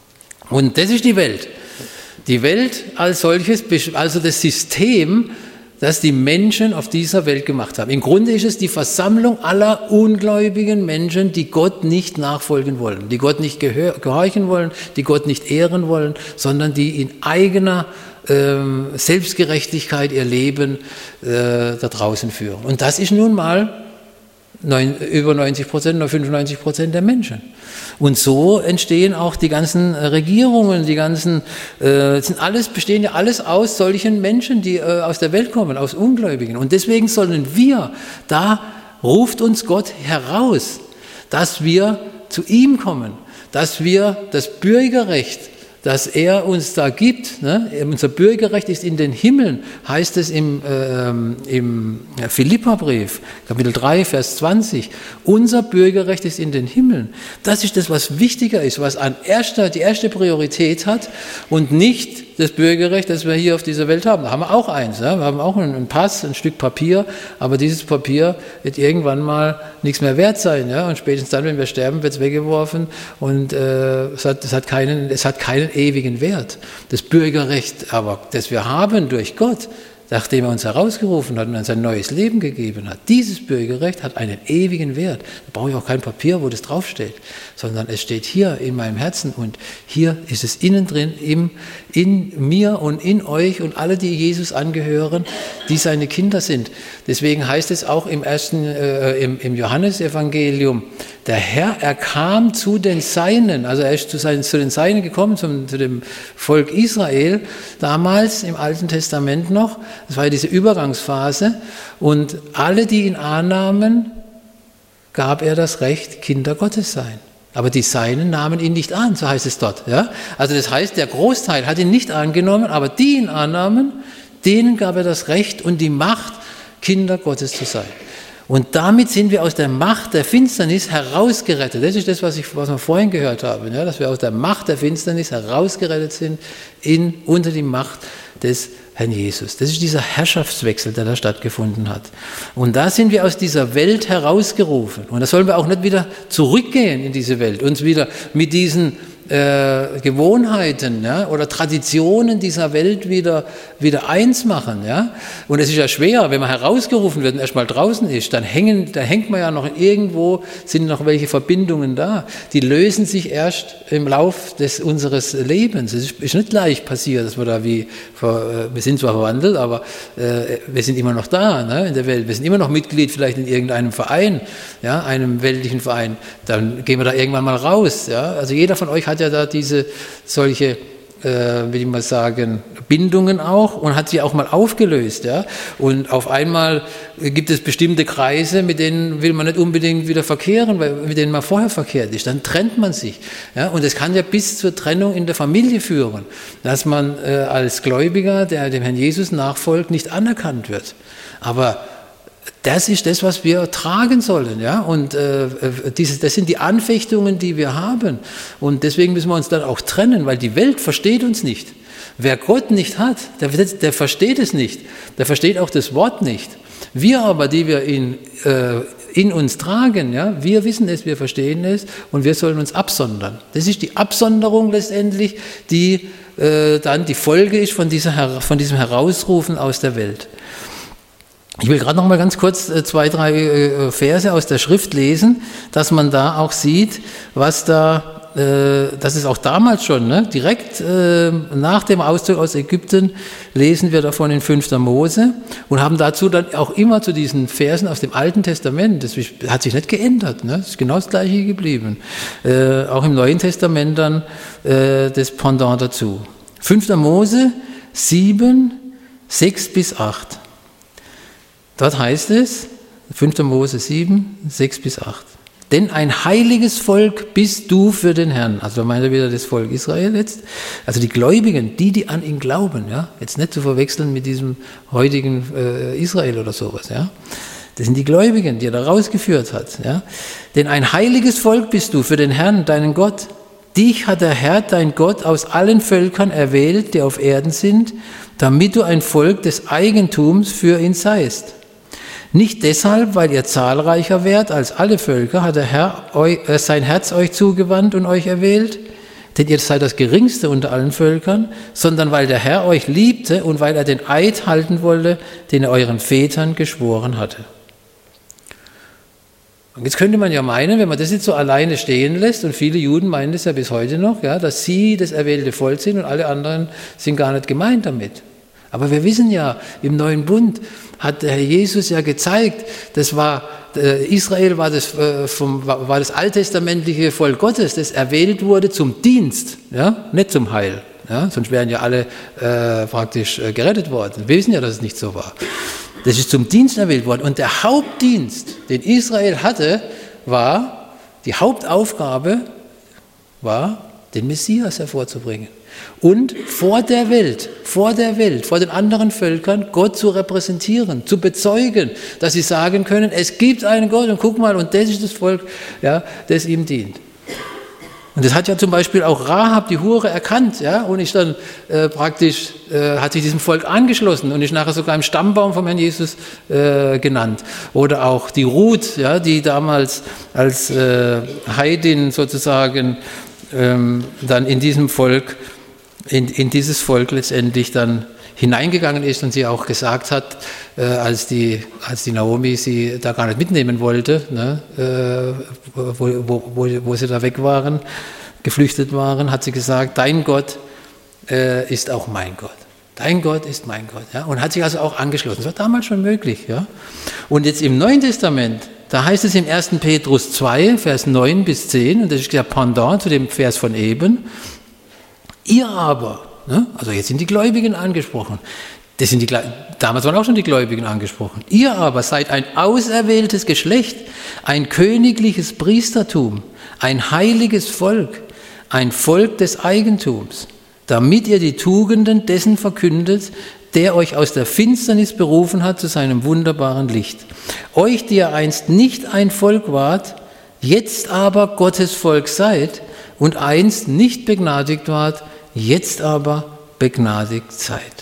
B: Und das ist die Welt. Die Welt als solches, also das System, das die Menschen auf dieser Welt gemacht haben. Im Grunde ist es die Versammlung aller ungläubigen Menschen, die Gott nicht nachfolgen wollen, die Gott nicht gehör, gehorchen wollen, die Gott nicht ehren wollen, sondern die in eigener ähm, Selbstgerechtigkeit ihr Leben äh, da draußen führen. Und das ist nun mal neun, über neunzig Prozent oder fünfundneunzig Prozent der Menschen. Und so entstehen auch die ganzen Regierungen, die ganzen, äh, sind alles, bestehen ja alles aus solchen Menschen, die äh, aus der Welt kommen, aus Ungläubigen. Und deswegen sollen wir, da ruft uns Gott heraus, dass wir zu ihm kommen, dass wir das Bürgerrecht, das er uns da gibt, ne? Unser Bürgerrecht ist in den Himmeln, heißt es im, äh, im Philipperbrief, Kapitel drei, Vers zwanzig. Unser Bürgerrecht ist in den Himmeln. Das ist das, was wichtiger ist, was an erster, die erste Priorität hat, und nicht das Bürgerrecht, das wir hier auf dieser Welt haben. Da haben wir auch eins. Ja? Wir haben auch einen Pass, ein Stück Papier, aber dieses Papier wird irgendwann mal nichts mehr wert sein. Ja? Und spätestens dann, wenn wir sterben, wird es weggeworfen, und äh, es, hat, es, hat keinen, es hat keinen ewigen Wert. Das Bürgerrecht aber, das wir haben durch Gott, nachdem er uns herausgerufen hat und uns ein neues Leben gegeben hat, dieses Bürgerrecht hat einen ewigen Wert. Da brauche ich auch kein Papier, wo das draufsteht, sondern es steht hier in meinem Herzen, und hier ist es innen drin, im, in mir und in euch und alle, die Jesus angehören, die seine Kinder sind. Deswegen heißt es auch im ersten, äh, im, im Johannesevangelium, der Herr, er kam zu den Seinen, also er ist zu, seinen, zu den Seinen gekommen, zum, zu dem Volk Israel, damals im Alten Testament noch. Das war ja diese Übergangsphase, und alle, die ihn annahmen, gab er das Recht, Kinder Gottes sein. Aber die Seinen nahmen ihn nicht an, so heißt es dort. Ja? Also das heißt, der Großteil hat ihn nicht angenommen, aber die ihn annahmen, denen gab er das Recht und die Macht, Kinder Gottes zu sein. Und damit sind wir aus der Macht der Finsternis herausgerettet. Das ist das, was, ich, was wir vorhin gehört haben, ja? Dass wir aus der Macht der Finsternis herausgerettet sind in, unter die Macht des Herrn Jesus. Das ist dieser Herrschaftswechsel, der da stattgefunden hat. Und da sind wir aus dieser Welt herausgerufen. Und da sollen wir auch nicht wieder zurückgehen in diese Welt, uns wieder mit diesen äh, Gewohnheiten, ja, oder Traditionen dieser Welt wieder, wieder eins machen. Ja? Und es ist ja schwer, wenn man herausgerufen wird und erstmal draußen ist, dann, hängen, da hängt man ja noch irgendwo, sind noch welche Verbindungen da. Die lösen sich erst im Lauf des, unseres Lebens. Es ist, ist nicht gleich passiert, dass wir da wie, wir sind zwar verwandelt, aber äh, wir sind immer noch da, ne, in der Welt. Wir sind immer noch Mitglied vielleicht in irgendeinem Verein, ja, einem weltlichen Verein. Dann gehen wir da irgendwann mal raus. Ja? Also jeder von euch hat ja da diese solche, äh, will ich mal sagen, Bindungen auch und hat sie auch mal aufgelöst. Ja? Und auf einmal gibt es bestimmte Kreise, mit denen will man nicht unbedingt wieder verkehren, weil, mit denen man vorher verkehrt ist. Dann trennt man sich. Ja? Und es kann ja bis zur Trennung in der Familie führen, dass man äh, als Gläubiger, der dem Herrn Jesus nachfolgt, nicht anerkannt wird. Aber das ist das, was wir tragen sollen, ja. Und äh, dieses, das sind die Anfechtungen, die wir haben. Und deswegen müssen wir uns dann auch trennen, weil die Welt versteht uns nicht. Wer Gott nicht hat, der, der versteht es nicht. Der versteht auch das Wort nicht. Wir aber, die wir ihn äh, in uns tragen, ja, wir wissen es, wir verstehen es, und wir sollen uns absondern. Das ist die Absonderung letztendlich, die äh, dann die Folge ist von, dieser, von diesem Herausrufen aus der Welt. Ich will gerade noch mal ganz kurz zwei, drei Verse aus der Schrift lesen, dass man da auch sieht, was da, äh, das ist auch damals schon, ne? Direkt äh, nach dem Auszug aus Ägypten lesen wir davon in fünfter Mose und haben dazu dann auch immer zu diesen Versen aus dem Alten Testament, das hat sich nicht geändert, ne? Das ist genau das Gleiche geblieben. Äh, auch im Neuen Testament dann äh, das Pendant dazu. fünfter Mose sieben, sechs bis acht. Dort heißt es, fünfter Mose sieben, sechs bis acht. Denn ein heiliges Volk bist du für den Herrn. Also da meint er wieder das Volk Israel jetzt. Also die Gläubigen, die, die an ihn glauben. Ja? Jetzt nicht zu verwechseln mit diesem heutigen äh, Israel oder sowas. Ja? Das sind die Gläubigen, die er da rausgeführt hat. Ja? Denn ein heiliges Volk bist du für den Herrn, deinen Gott. Dich hat der Herr, dein Gott, aus allen Völkern erwählt, die auf Erden sind, damit du ein Volk des Eigentums für ihn seist. Nicht deshalb, weil ihr zahlreicher wärt als alle Völker, hat der Herr euch, äh, sein Herz euch zugewandt und euch erwählt, denn ihr seid das Geringste unter allen Völkern, sondern weil der Herr euch liebte und weil er den Eid halten wollte, den er euren Vätern geschworen hatte. Und jetzt könnte man ja meinen, wenn man das jetzt so alleine stehen lässt, und viele Juden meinen das ja bis heute noch, ja, dass sie das erwählte Volk sind und alle anderen sind gar nicht gemeint damit. Aber wir wissen ja, im Neuen Bund hat der Herr Jesus ja gezeigt, das war, äh, Israel war das, äh, vom, war, war das alttestamentliche Volk Gottes, das erwählt wurde zum Dienst, ja, nicht zum Heil. Ja, sonst wären ja alle äh, praktisch äh, gerettet worden. Wir wissen ja, dass es nicht so war. Das ist zum Dienst erwählt worden. Und der Hauptdienst, den Israel hatte, war, die Hauptaufgabe war, den Messias hervorzubringen. Und vor der Welt, vor der Welt, vor den anderen Völkern Gott zu repräsentieren, zu bezeugen, dass sie sagen können, es gibt einen Gott und guck mal, und das ist das Volk, ja, das ihm dient. Und das hat ja zum Beispiel auch Rahab, die Hure, erkannt, ja, und ist dann äh, praktisch, äh, hat sich diesem Volk angeschlossen und ist nachher sogar im Stammbaum vom Herrn Jesus äh, genannt. Oder auch die Ruth, ja, die damals als äh, Heidin sozusagen ähm, dann in diesem Volk, in, in dieses Volk letztendlich dann hineingegangen ist und sie auch gesagt hat, äh, als, die, als die Naomi sie da gar nicht mitnehmen wollte, ne, äh, wo, wo, wo, wo sie da weg waren, geflüchtet waren, hat sie gesagt, dein Gott äh, ist auch mein Gott. Dein Gott ist mein Gott. Ja? Und hat sich also auch angeschlossen. Das war damals schon möglich. Ja? Und jetzt im Neuen Testament, da heißt es im ersten Petrus zwei, Vers neun bis zehn, und das ist der Pendant zu dem Vers von eben, ihr aber, ne? Also jetzt sind die Gläubigen angesprochen. Das sind die, damals waren auch schon die Gläubigen angesprochen. Ihr aber seid ein auserwähltes Geschlecht, ein königliches Priestertum, ein heiliges Volk, ein Volk des Eigentums, damit ihr die Tugenden dessen verkündet, der euch aus der Finsternis berufen hat zu seinem wunderbaren Licht. Euch, die ihr einst nicht ein Volk wart, jetzt aber Gottes Volk seid und einst nicht begnadigt wart, jetzt aber begnadigt seid.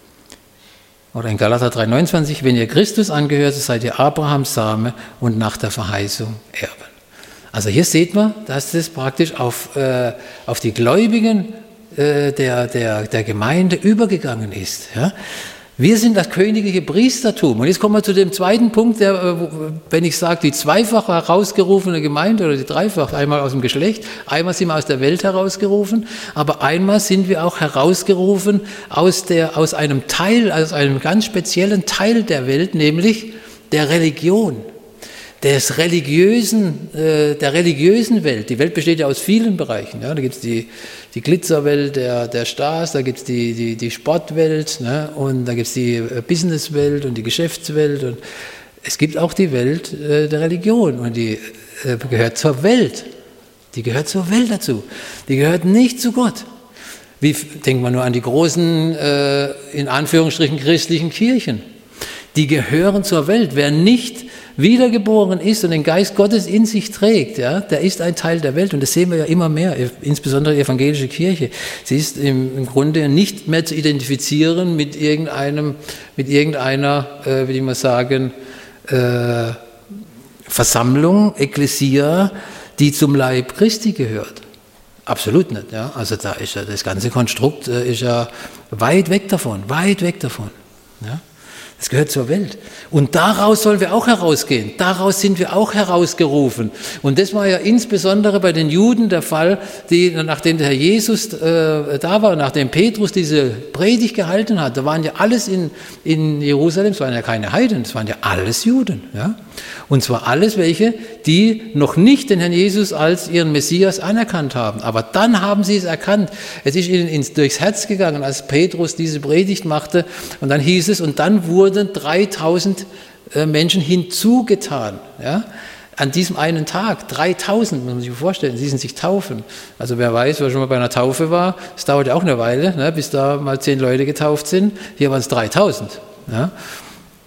B: Oder in Galater drei neunundzwanzig, wenn ihr Christus angehört, so seid ihr Abrahams Same und nach der Verheißung Erben. Also hier sieht man, dass das praktisch auf, äh, auf die Gläubigen äh, der, der, der Gemeinde übergegangen ist. Ja? Wir sind das königliche Priestertum. Und jetzt kommen wir zu dem zweiten Punkt, der, wenn ich sage, die zweifach herausgerufene Gemeinde oder die dreifach, einmal aus dem Geschlecht, einmal sind wir aus der Welt herausgerufen, aber einmal sind wir auch herausgerufen aus, der, aus einem Teil, aus einem ganz speziellen Teil der Welt, nämlich der Religion. Des religiösen, äh, der religiösen Welt. Die Welt besteht ja aus vielen Bereichen. Ja? Da gibt es die, die Glitzerwelt der, der Stars, da gibt es die, die, die Sportwelt, ne? Und da gibt es die Businesswelt und die Geschäftswelt. Und es gibt auch die Welt äh, der Religion und die äh, gehört zur Welt. Die gehört zur Welt dazu. Die gehört nicht zu Gott. Wie denkt man nur an die großen, äh, in Anführungsstrichen, christlichen Kirchen. Die gehören zur Welt. Wer nicht wiedergeboren ist und den Geist Gottes in sich trägt, ja, der ist ein Teil der Welt. Und das sehen wir ja immer mehr, insbesondere die evangelische Kirche. Sie ist im, im Grunde nicht mehr zu identifizieren mit irgendeinem, mit irgendeiner, äh, wie man sagen, äh, Versammlung, Ekklesia, die zum Leib Christi gehört. Absolut nicht. Ja. Also da ist ja das ganze Konstrukt äh, ist ja weit weg davon, weit weg davon. Ja. Das gehört zur Welt. Und daraus sollen wir auch herausgehen. Daraus sind wir auch herausgerufen. Und das war ja insbesondere bei den Juden der Fall, die, nachdem der Herr Jesus äh, da war, nachdem Petrus diese Predigt gehalten hat, da waren ja alles in, in Jerusalem, es waren ja keine Heiden, es waren ja alles Juden. Ja? Und zwar alles welche, die noch nicht den Herrn Jesus als ihren Messias anerkannt haben. Aber dann haben sie es erkannt. Es ist ihnen ins, durchs Herz gegangen, als Petrus diese Predigt machte. Und dann hieß es, und dann wurden dreitausend äh, Menschen hinzugetan. Ja? An diesem einen Tag, dreitausend, muss man sich vorstellen, sie sind sich taufen. Also wer weiß, wer schon mal bei einer Taufe war, es dauert ja auch eine Weile, ne, bis da mal zehn Leute getauft sind. Hier waren es dreitausend. Ja?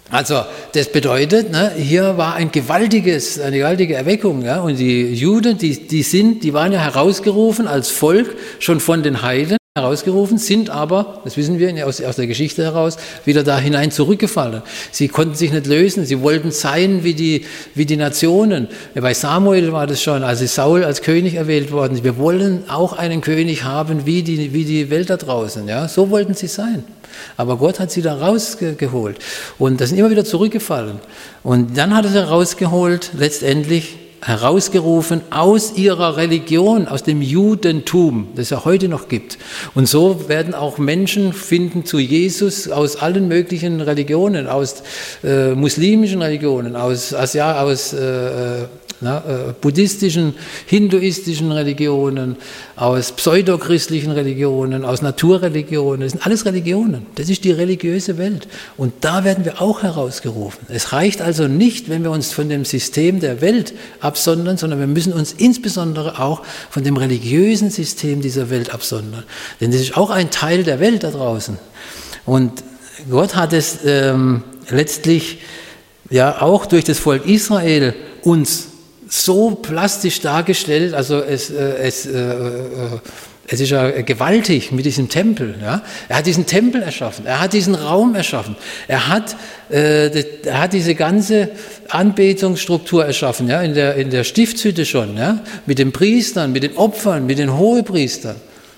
B: Also das bedeutet, ne, hier war ein gewaltiges, eine gewaltige Erweckung. Ja? Und die Juden, die, die, sind, die waren ja herausgerufen als Volk, schon von den Heiden herausgerufen, sind aber, das wissen wir aus, aus der Geschichte heraus, wieder da hinein zurückgefallen. Sie konnten sich nicht lösen, sie wollten sein wie die, wie die Nationen. Bei Samuel war das schon, als Saul als König erwählt worden ist. Wir wollen auch einen König haben wie die, wie die Welt da draußen. Ja? So wollten sie sein. Aber Gott hat sie da rausgeholt. Und das sind immer wieder zurückgefallen. Und dann hat er sie rausgeholt, letztendlich herausgerufen aus ihrer Religion, aus dem Judentum, das es ja heute noch gibt. Und so werden auch Menschen finden zu Jesus aus allen möglichen Religionen, aus äh, muslimischen Religionen, aus, aus, ja, aus äh, na, äh, buddhistischen, hinduistischen Religionen, aus pseudochristlichen Religionen, aus Naturreligionen. Das sind alles Religionen. Das ist die religiöse Welt. Und da werden wir auch herausgerufen. Es reicht also nicht, wenn wir uns von dem System der Welt absondern, sondern wir müssen uns insbesondere auch von dem religiösen System dieser Welt absondern. Denn das ist auch ein Teil der Welt da draußen. Und Gott hat es ähm, letztlich ja auch durch das Volk Israel uns so plastisch dargestellt, also es, äh, es, äh, es ist ja gewaltig mit diesem Tempel. Ja? Er hat diesen Tempel erschaffen, er hat diesen Raum erschaffen, er hat, äh, er hat diese ganze Anbetungsstruktur erschaffen, ja? in, der, in der Stiftshütte schon, ja? Mit den Priestern, mit den Opfern, mit den Hohepriestern.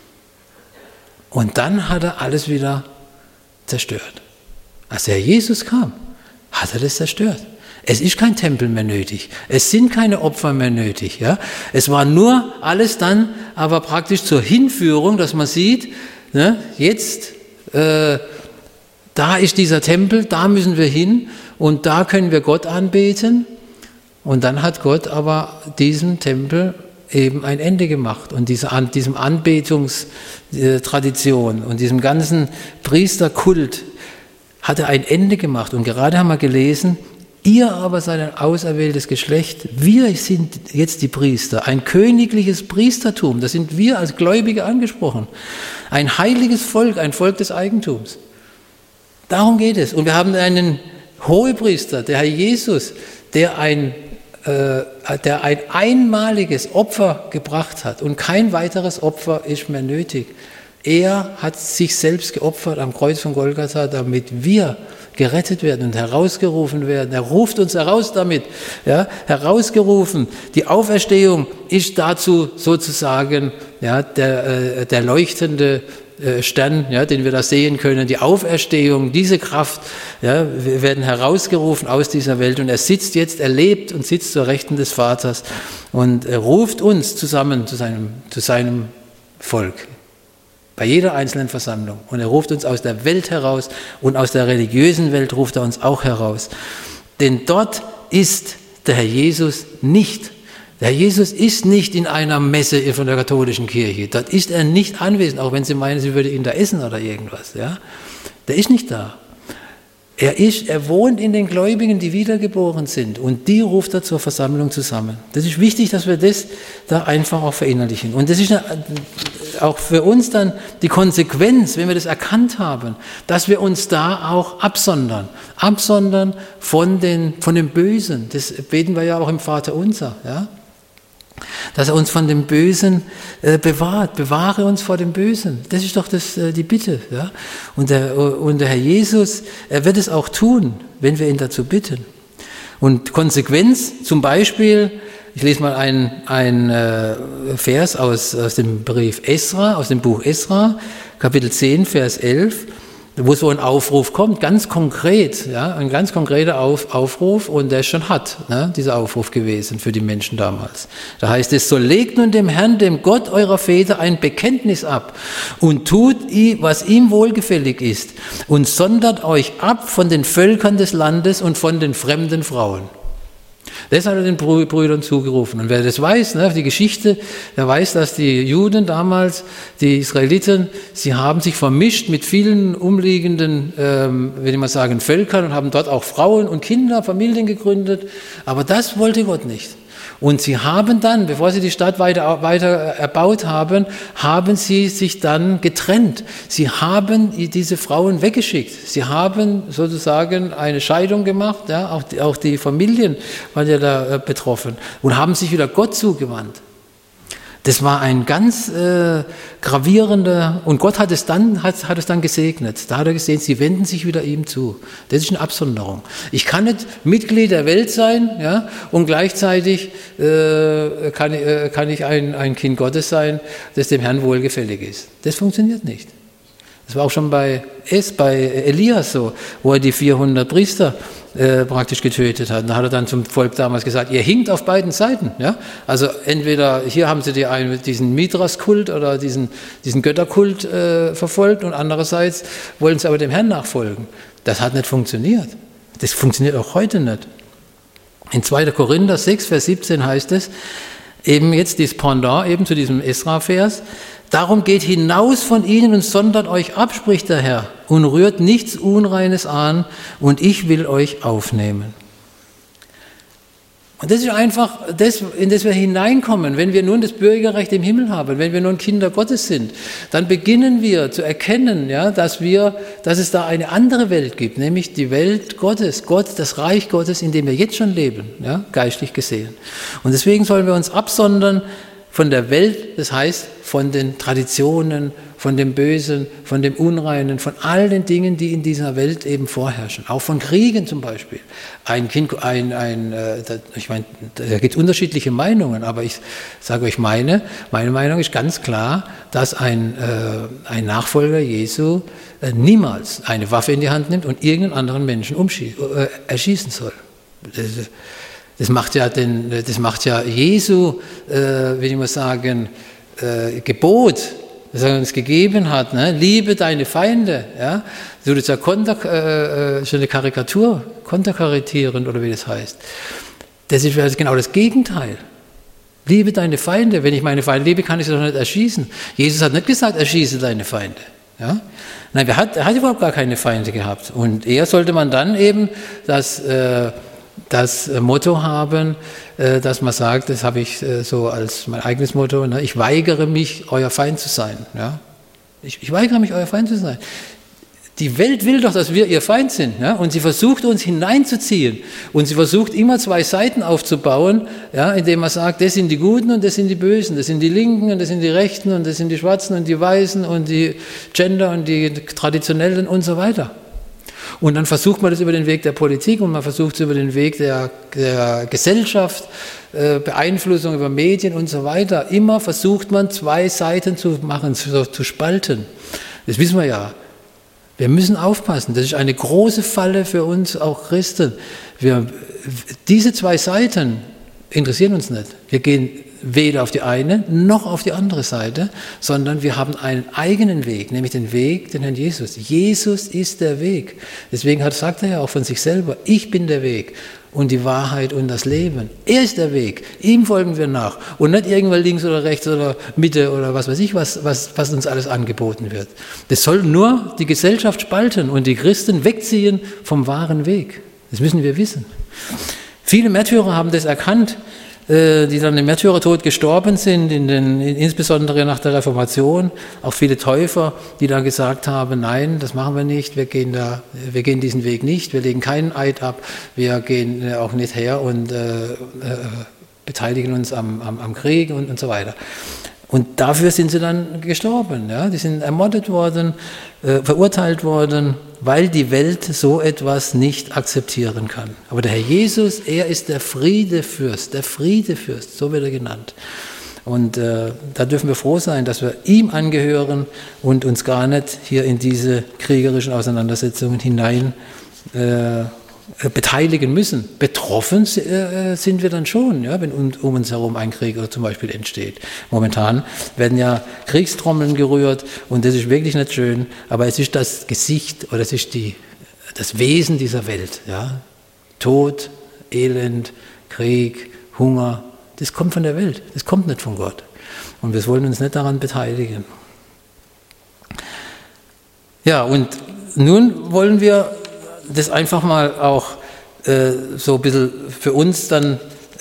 B: Und dann hat er alles wieder zerstört. Als der Herr Jesus kam, hat er das zerstört. Es ist kein Tempel mehr nötig. Es sind keine Opfer mehr nötig. Ja? Es war nur alles dann aber praktisch zur Hinführung, dass man sieht, ne, jetzt, äh, da ist dieser Tempel, da müssen wir hin und da können wir Gott anbeten. Und dann hat Gott aber diesem Tempel eben ein Ende gemacht und diese, an, diesem Anbetungstradition und diesem ganzen Priesterkult hat er ein Ende gemacht. Und gerade haben wir gelesen, ihr aber seid ein auserwähltes Geschlecht, wir sind jetzt die Priester, ein königliches Priestertum, da sind wir als Gläubige angesprochen, ein heiliges Volk, ein Volk des Eigentums. Darum geht es. Und wir haben einen Hohepriester, der Herr Jesus, der ein, äh, der ein einmaliges Opfer gebracht hat und kein weiteres Opfer ist mehr nötig. Er hat sich selbst geopfert am Kreuz von Golgatha, damit wir gerettet werden und herausgerufen werden. Er ruft uns heraus damit, ja, herausgerufen. Die Auferstehung ist dazu sozusagen ja, der, äh, der leuchtende äh, Stern, ja, den wir da sehen können. Die Auferstehung, diese Kraft, ja, wir werden herausgerufen aus dieser Welt und er sitzt jetzt, er lebt und sitzt zur Rechten des Vaters und er ruft uns zusammen zu seinem, zu seinem Volk. Bei jeder einzelnen Versammlung. Und er ruft uns aus der Welt heraus und aus der religiösen Welt ruft er uns auch heraus. Denn dort ist der Herr Jesus nicht. Der Herr Jesus ist nicht in einer Messe von der katholischen Kirche. Dort ist er nicht anwesend, auch wenn Sie meinen, Sie würde ihn da essen oder irgendwas. Ja? Der ist nicht da. Er ist, er wohnt in den Gläubigen, die wiedergeboren sind und die ruft er zur Versammlung zusammen. Das ist wichtig, dass wir das da einfach auch verinnerlichen. Und das ist auch für uns dann die Konsequenz, wenn wir das erkannt haben, dass wir uns da auch absondern. Absondern von, den, von dem Bösen. Das beten wir ja auch im Vaterunser, ja? Dass er uns von dem Bösen äh, bewahrt. Bewahre uns vor dem Bösen. Das ist doch das, äh, die Bitte. Ja? Und, der, und der Herr Jesus, er wird es auch tun, wenn wir ihn dazu bitten. Und Konsequenz, zum Beispiel, ich lese mal einen, einen äh, Vers aus, aus dem Brief Esra, aus dem Buch Esra, Kapitel zehn, Vers elf, wo so ein Aufruf kommt, ganz konkret, ja, ein ganz konkreter Auf, Aufruf und der ist schon hart, ne, dieser Aufruf gewesen für die Menschen damals. Da heißt es, so legt nun dem Herrn, dem Gott eurer Väter, ein Bekenntnis ab und tut, was ihm wohlgefällig ist und sondert euch ab von den Völkern des Landes und von den fremden Frauen. Das hat er den Brüdern zugerufen. Und wer das weiß, ne, die Geschichte, der weiß, dass die Juden damals, die Israeliten, sie haben sich vermischt mit vielen umliegenden, ähm, will ich mal sagen, Völkern und haben dort auch Frauen und Kinder, Familien gegründet. Aber das wollte Gott nicht. Und sie haben dann, bevor sie die Stadt weiter, weiter erbaut haben, haben sie sich dann getrennt. Sie haben diese Frauen weggeschickt. Sie haben sozusagen eine Scheidung gemacht, ja, auch, die, auch die Familien waren ja da betroffen und haben sich wieder Gott zugewandt. Das war ein ganz äh, gravierender, und Gott hat es, dann, hat, hat es dann gesegnet. Da hat er gesehen, sie wenden sich wieder ihm zu. Das ist eine Absonderung. Ich kann nicht Mitglied der Welt sein, ja, und gleichzeitig äh, kann, äh, kann ich ein, ein Kind Gottes sein, das dem Herrn wohlgefällig ist. Das funktioniert nicht. Das war auch schon bei, es, bei Elias so, wo er die vierhundert Priester äh, praktisch getötet hat. Da hat er dann zum Volk damals gesagt, ihr hinkt auf beiden Seiten. Ja? Also entweder hier haben sie die einen, diesen Mithras-Kult oder diesen, diesen Götterkult äh, verfolgt und andererseits wollen sie aber dem Herrn nachfolgen. Das hat nicht funktioniert. Das funktioniert auch heute nicht. In zweiter Korinther sechs, Vers siebzehn heißt es, eben jetzt dieses Pendant eben zu diesem Esra-Vers, darum geht hinaus von ihnen und sondert euch ab, spricht der Herr, und rührt nichts Unreines an, und ich will euch aufnehmen. Und das ist einfach das, in das wir hineinkommen. Wenn wir nun das Bürgerrecht im Himmel haben, wenn wir nun Kinder Gottes sind, dann beginnen wir zu erkennen, ja, dass wir, dass es da eine andere Welt gibt, nämlich die Welt Gottes, Gott, das Reich Gottes, in dem wir jetzt schon leben, ja, geistlich gesehen. Und deswegen sollen wir uns absondern von der Welt, das heißt von den Traditionen, von dem Bösen, von dem Unreinen, von all den Dingen, die in dieser Welt eben vorherrschen. Auch von Kriegen zum Beispiel. Ein Kind, ein, ein, äh, ich meine, da gibt es unterschiedliche Meinungen, aber ich sage euch meine, meine Meinung ist ganz klar, dass ein, äh, ein Nachfolger Jesu äh, niemals eine Waffe in die Hand nimmt und irgendeinen anderen Menschen umschie- äh, erschießen soll. Das, Das macht ja, den, das macht ja Jesu, äh, will ich mal sagen, äh, Gebot, das er uns gegeben hat. Ne? Liebe deine Feinde. Ja? So, das ist ja konter, äh, schon eine Karikatur, konterkaritierend oder wie das heißt. Das ist also genau das Gegenteil. Liebe deine Feinde. Wenn ich meine Feinde liebe, kann ich sie doch nicht erschießen. Jesus hat nicht gesagt, erschieße deine Feinde. Ja? Nein, er hat, er hat überhaupt gar keine Feinde gehabt. Und eher sollte man dann eben das... Äh, das Motto haben, dass man sagt, das habe ich so als mein eigenes Motto, ich weigere mich, euer Feind zu sein. Ja? Ich, ich weigere mich, euer Feind zu sein. Die Welt will doch, dass wir ihr Feind sind. Ja? Und sie versucht, uns hineinzuziehen. Und sie versucht, immer zwei Seiten aufzubauen, ja? Indem man sagt, das sind die Guten und das sind die Bösen. Das sind die Linken und das sind die Rechten und das sind die Schwarzen und die Weißen und die Gender und die Traditionellen und so weiter. Und dann versucht man das über den Weg der Politik und man versucht es über den Weg der, der Gesellschaft, äh, Beeinflussung über Medien und so weiter. Immer versucht man, zwei Seiten zu machen, zu, zu spalten. Das wissen wir ja. Wir müssen aufpassen. Das ist eine große Falle für uns, auch Christen. Wir, diese zwei Seiten interessieren uns nicht. Wir gehen weder auf die eine noch auf die andere Seite, sondern wir haben einen eigenen Weg, nämlich den Weg, den Herrn Jesus. Jesus ist der Weg. Deswegen hat, sagt er ja auch von sich selber, ich bin der Weg und die Wahrheit und das Leben. Er ist der Weg, ihm folgen wir nach und nicht irgendwann links oder rechts oder Mitte oder was weiß ich, was, was, was uns alles angeboten wird. Das soll nur die Gesellschaft spalten und die Christen wegziehen vom wahren Weg. Das müssen wir wissen. Viele Märtyrer haben das erkannt, die dann im Märtyrertod gestorben sind, in den, insbesondere nach der Reformation. Auch viele Täufer, die dann gesagt haben, nein, das machen wir nicht, wir gehen, da, wir gehen diesen Weg nicht, wir legen keinen Eid ab, wir gehen auch nicht her und äh, äh, beteiligen uns am, am, am Krieg und, und so weiter. Und dafür sind sie dann gestorben. Ja? Die sind ermordet worden, äh, verurteilt worden, weil die Welt so etwas nicht akzeptieren kann. Aber der Herr Jesus, er ist der Friedefürst, der Friedefürst, so wird er genannt. Und äh, da dürfen wir froh sein, dass wir ihm angehören und uns gar nicht hier in diese kriegerischen Auseinandersetzungen hinein äh, beteiligen müssen. Betroffen äh, sind wir dann schon, ja, wenn um, um uns herum ein Krieg zum Beispiel entsteht. Momentan werden ja Kriegstrommeln gerührt und das ist wirklich nicht schön, aber es ist das Gesicht oder es ist die, das Wesen dieser Welt. Ja. Tod, Elend, Krieg, Hunger, das kommt von der Welt, das kommt nicht von Gott. Und wir wollen uns nicht daran beteiligen. Ja, und nun wollen wir das einfach mal auch äh, so ein bisschen für uns dann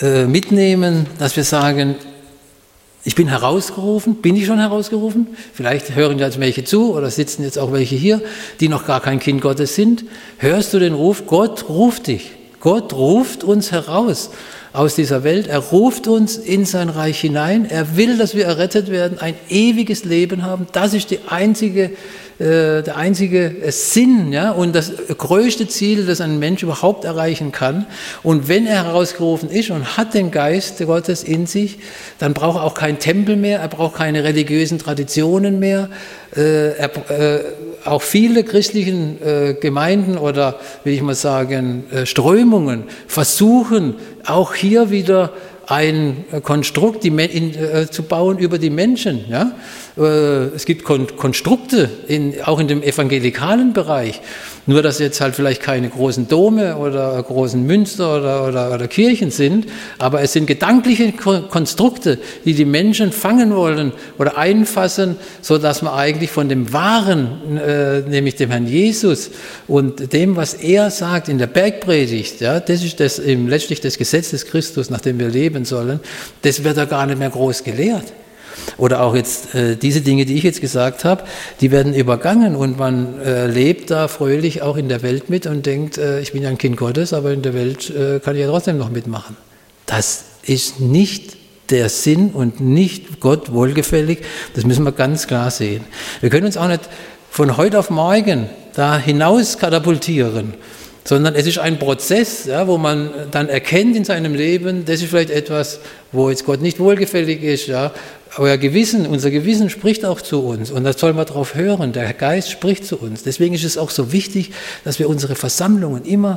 B: äh, mitnehmen, dass wir sagen, ich bin herausgerufen, bin ich schon herausgerufen? Vielleicht hören jetzt welche zu oder sitzen jetzt auch welche hier, die noch gar kein Kind Gottes sind. Hörst du den Ruf? Gott ruft dich. Gott ruft uns heraus aus dieser Welt. Er ruft uns in sein Reich hinein. Er will, dass wir errettet werden, ein ewiges Leben haben. Das ist die einzige, äh, der einzige Sinn, ja, und das größte Ziel, das ein Mensch überhaupt erreichen kann. Und wenn er herausgerufen ist und hat den Geist Gottes in sich, dann braucht er auch keinen Tempel mehr, er braucht keine religiösen Traditionen mehr. Äh, er, äh, auch viele christlichen äh, Gemeinden oder, will ich mal sagen, äh, Strömungen versuchen, auch hier wieder ein Konstrukt die, in, äh, zu bauen über die Menschen. Ja? Äh, es gibt Kon Konstrukte, in, auch in dem evangelikalen Bereich, nur dass jetzt halt vielleicht keine großen Dome oder großen Münster oder, oder, oder Kirchen sind, aber es sind gedankliche Kon Konstrukte, die die Menschen fangen wollen oder einfassen, sodass man eigentlich von dem Wahren, äh, nämlich dem Herrn Jesus und dem, was er sagt in der Bergpredigt, ja, das ist das, eben letztlich das Gesetz des Christus, nach dem wir leben sollen, das wird da gar nicht mehr groß gelehrt. Oder auch jetzt äh, diese Dinge, die ich jetzt gesagt habe, die werden übergangen und man äh, lebt da fröhlich auch in der Welt mit und denkt, äh, ich bin ja ein Kind Gottes, aber in der Welt äh, kann ich ja trotzdem noch mitmachen. Das ist nicht der Sinn und nicht Gott wohlgefällig, das müssen wir ganz klar sehen. Wir können uns auch nicht von heute auf morgen da hinaus katapultieren, sondern es ist ein Prozess, ja, wo man dann erkennt in seinem Leben, das ist vielleicht etwas, wo jetzt Gott nicht wohlgefällig ist, ja. Euer Gewissen, unser Gewissen spricht auch zu uns und da sollen wir drauf hören, der Geist spricht zu uns. Deswegen ist es auch so wichtig, dass wir unsere Versammlungen immer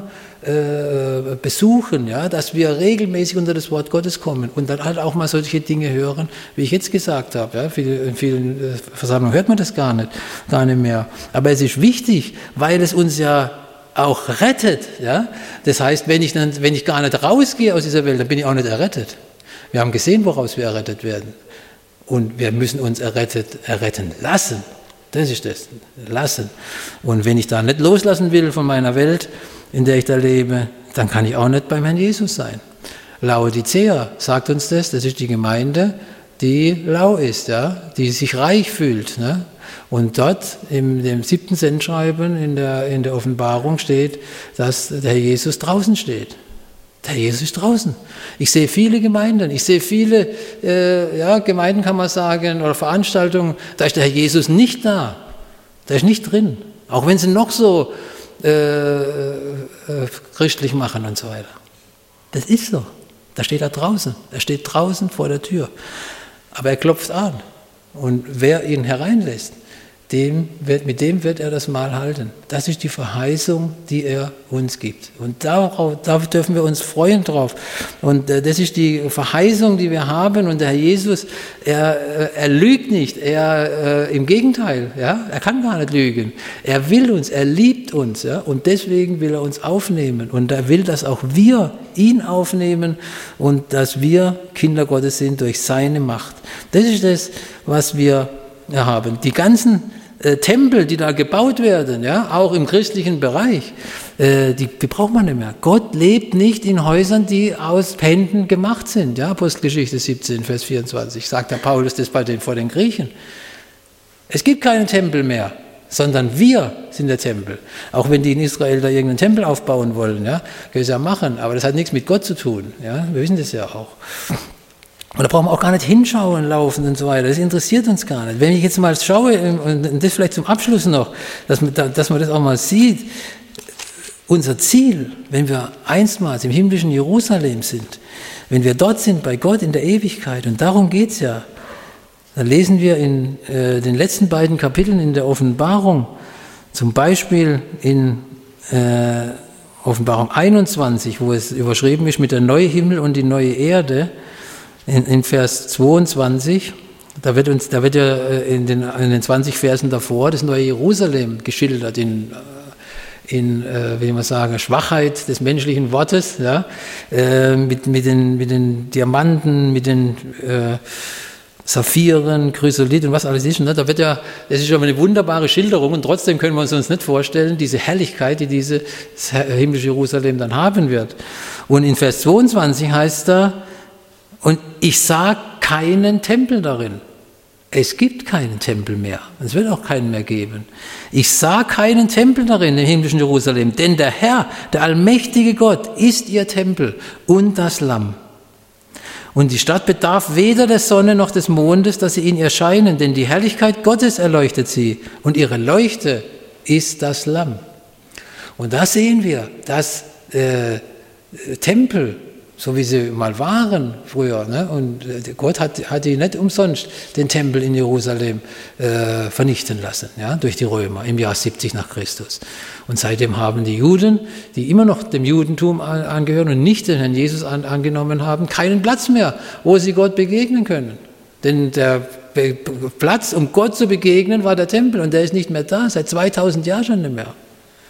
B: äh, besuchen, ja, dass wir regelmäßig unter das Wort Gottes kommen und dann halt auch mal solche Dinge hören, wie ich jetzt gesagt habe. Ja. In vielen äh, Versammlungen hört man das gar nicht, gar nicht mehr. Aber es ist wichtig, weil es uns ja auch rettet. Ja. Das heißt, wenn ich, dann, wenn ich gar nicht rausgehe aus dieser Welt, dann bin ich auch nicht errettet. Wir haben gesehen, woraus wir errettet werden. Und wir müssen uns errettet, erretten lassen. Das ist das, lassen. Und wenn ich da nicht loslassen will von meiner Welt, in der ich da lebe, dann kann ich auch nicht beim Herrn Jesus sein. Laodicea sagt uns das, das ist die Gemeinde, die lau ist, ja, die sich reich fühlt. Ne? Und dort in dem siebten Sendschreiben in der, in der Offenbarung steht, dass der Herr Jesus draußen steht. Der Jesus ist draußen. Ich sehe viele Gemeinden, ich sehe viele äh, ja, Gemeinden, kann man sagen, oder Veranstaltungen, da ist der Herr Jesus nicht da. Der ist nicht drin. Auch wenn sie noch so äh, äh, christlich machen und so weiter. Das ist so. Da steht er draußen. Er steht draußen vor der Tür. Aber er klopft an. Und wer ihn hereinlässt, dem wird, mit dem wird er das Mahl halten. Das ist die Verheißung, die er uns gibt. Und darauf, darauf dürfen wir uns freuen drauf. Und äh, das ist die Verheißung, die wir haben. Und der Herr Jesus, er, äh, er lügt nicht. Er, äh, im Gegenteil, ja, er kann gar nicht lügen. Er will uns, er liebt uns, ja, und deswegen will er uns aufnehmen. Und er will, dass auch wir ihn aufnehmen und dass wir Kinder Gottes sind durch seine Macht. Das ist das, was wir haben. Die ganzen äh, Tempel, die da gebaut werden, ja, auch im christlichen Bereich, äh, die, die braucht man nicht mehr. Gott lebt nicht in Häusern, die aus Händen gemacht sind. Ja, Apostelgeschichte siebzehn, Vers vierundzwanzig, sagt der Paulus das bei den, vor den Griechen. Es gibt keinen Tempel mehr, sondern wir sind der Tempel. Auch wenn die in Israel da irgendeinen Tempel aufbauen wollen, ja, können sie ja machen, aber das hat nichts mit Gott zu tun. Ja, wir wissen das ja auch. Und da brauchen wir auch gar nicht hinschauen, laufen und so weiter. Das interessiert uns gar nicht. Wenn ich jetzt mal schaue, und das vielleicht zum Abschluss noch, dass man, dass man das auch mal sieht, unser Ziel, wenn wir einstmals im himmlischen Jerusalem sind, wenn wir dort sind bei Gott in der Ewigkeit, und darum geht es ja, dann lesen wir in äh, den letzten beiden Kapiteln in der Offenbarung, zum Beispiel in äh, Offenbarung einundzwanzig, wo es überschrieben ist mit der neue Himmel und die neue Erde, In, in Vers zweiundzwanzig, da wird uns, da wird ja in den, in den zwanzig Versen davor das neue Jerusalem geschildert in, in äh, wie man sagen, Schwachheit des menschlichen Wortes, ja, äh, mit, mit, den, mit den Diamanten, mit den, äh, Saphiren, Chrysolit und was alles ist. Ne? Da wird ja, das ist ja eine wunderbare Schilderung und trotzdem können wir uns uns nicht vorstellen, diese Herrlichkeit, die dieses himmlische Jerusalem dann haben wird. Und in Vers zweiundzwanzig heißt da, und ich sah keinen Tempel darin. Es gibt keinen Tempel mehr. Es wird auch keinen mehr geben. Ich sah keinen Tempel darin im himmlischen Jerusalem, denn der Herr, der allmächtige Gott, ist ihr Tempel und das Lamm. Und die Stadt bedarf weder der Sonne noch des Mondes, dass sie in ihr scheinen, denn die Herrlichkeit Gottes erleuchtet sie und ihre Leuchte ist das Lamm. Und da sehen wir, dass äh, Tempel, so wie sie mal waren früher, ne? Und Gott hat, hat die nicht umsonst den Tempel in Jerusalem äh, vernichten lassen, ja? Durch die Römer im Jahr siebzig nach Christus. Und seitdem haben die Juden, die immer noch dem Judentum angehören und nicht den Herrn Jesus an, angenommen haben, keinen Platz mehr, wo sie Gott begegnen können. Denn der Be- Platz, um Gott zu begegnen, war der Tempel und der ist nicht mehr da, seit zweitausend Jahren schon nicht mehr.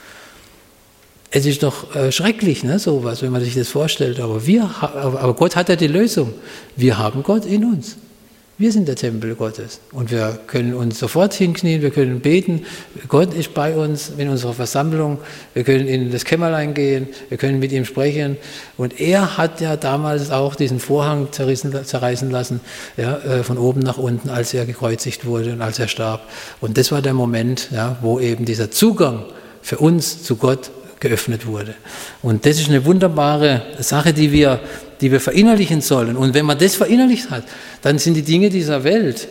B: Es ist doch äh, schrecklich, ne, sowas, wenn man sich das vorstellt. Aber, wir, aber Gott hat ja die Lösung. Wir haben Gott in uns. Wir sind der Tempel Gottes. Und wir können uns sofort hinknien, wir können beten. Gott ist bei uns in unserer Versammlung. Wir können in das Kämmerlein gehen, wir können mit ihm sprechen. Und er hat ja damals auch diesen Vorhang zerrissen, zerreißen lassen, ja, äh, von oben nach unten, als er gekreuzigt wurde und als er starb. Und das war der Moment, ja, wo eben dieser Zugang für uns zu Gott geöffnet wurde. Und das ist eine wunderbare Sache, die wir, die wir verinnerlichen sollen. Und wenn man das verinnerlicht hat, dann sind die Dinge dieser Welt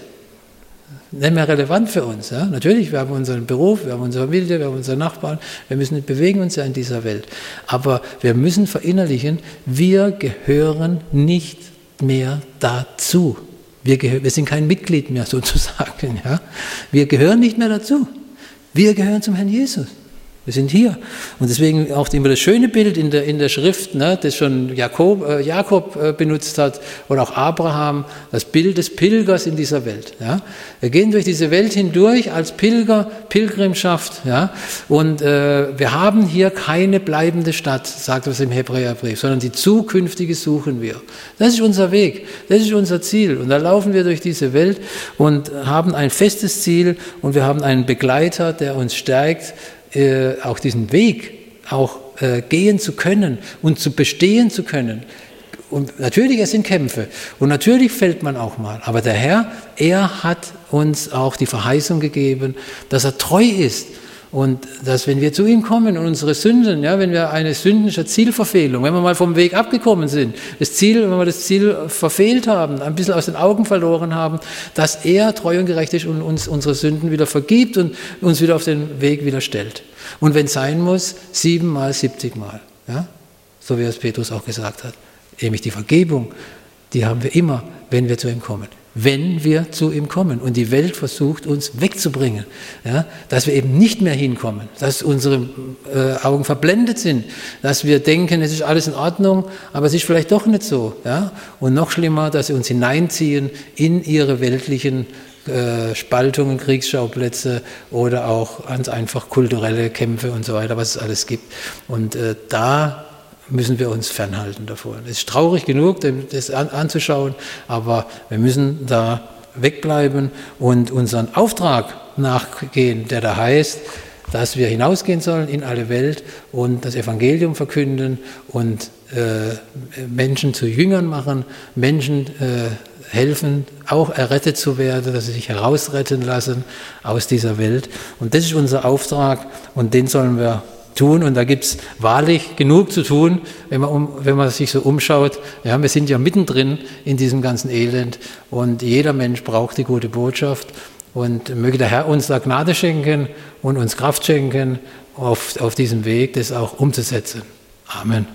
B: nicht mehr relevant für uns. Ja? Natürlich, wir haben unseren Beruf, wir haben unsere Familie, wir haben unsere Nachbarn, wir müssen bewegen uns ja in dieser Welt. Aber wir müssen verinnerlichen, wir gehören nicht mehr dazu. Wir, gehör, wir sind kein Mitglied mehr sozusagen. Ja? Wir gehören nicht mehr dazu. Wir gehören zum Herrn Jesus. Wir sind hier. Und deswegen auch immer das schöne Bild in der, in der Schrift, ne, das schon Jakob, äh, Jakob äh, benutzt hat oder auch Abraham, das Bild des Pilgers in dieser Welt. Ja. Wir gehen durch diese Welt hindurch als Pilger, Pilgrimschaft. Ja. Und äh, wir haben hier keine bleibende Stadt, sagt es im Hebräerbrief, sondern die zukünftige suchen wir. Das ist unser Weg, das ist unser Ziel. Und da laufen wir durch diese Welt und haben ein festes Ziel und wir haben einen Begleiter, der uns stärkt, Äh, auch diesen Weg auch äh, gehen zu können und zu bestehen zu können. Und natürlich, es sind Kämpfe und natürlich fällt man auch mal. Aber der Herr, er hat uns auch die Verheißung gegeben, dass er treu ist und dass, wenn wir zu ihm kommen und unsere Sünden, ja, wenn wir eine sündliche Zielverfehlung, wenn wir mal vom Weg abgekommen sind, das Ziel, wenn wir das Ziel verfehlt haben, ein bisschen aus den Augen verloren haben, dass er treu und gerecht ist und uns unsere Sünden wieder vergibt und uns wieder auf den Weg wieder stellt. Und wenn es sein muss, siebenmal, siebzigmal. Ja? So wie es Petrus auch gesagt hat. Nämlich die Vergebung, die haben wir immer, wenn wir zu ihm kommen. Wenn wir zu ihm kommen. Und die Welt versucht, uns wegzubringen. Ja? Dass wir eben nicht mehr hinkommen. Dass unsere äh, Augen verblendet sind. Dass wir denken, es ist alles in Ordnung, aber es ist vielleicht doch nicht so. Ja? Und noch schlimmer, dass sie uns hineinziehen in ihre weltlichen Äh, Spaltungen, Kriegsschauplätze oder auch ganz einfach kulturelle Kämpfe und so weiter, was es alles gibt. Und äh, da müssen wir uns fernhalten davon. Es ist traurig genug, das an, anzuschauen, aber wir müssen da wegbleiben und unseren Auftrag nachgehen, der da heißt, dass wir hinausgehen sollen in alle Welt und das Evangelium verkünden und äh, Menschen zu Jüngern machen, Menschen äh, helfen, auch errettet zu werden, dass sie sich herausretten lassen aus dieser Welt. Und das ist unser Auftrag und den sollen wir tun. Und da gibt es wahrlich genug zu tun, wenn man, um, wenn man sich so umschaut. Ja, wir sind ja mittendrin in diesem ganzen Elend und jeder Mensch braucht die gute Botschaft. Und möge der Herr uns da Gnade schenken und uns Kraft schenken, auf, auf diesem Weg das auch umzusetzen. Amen.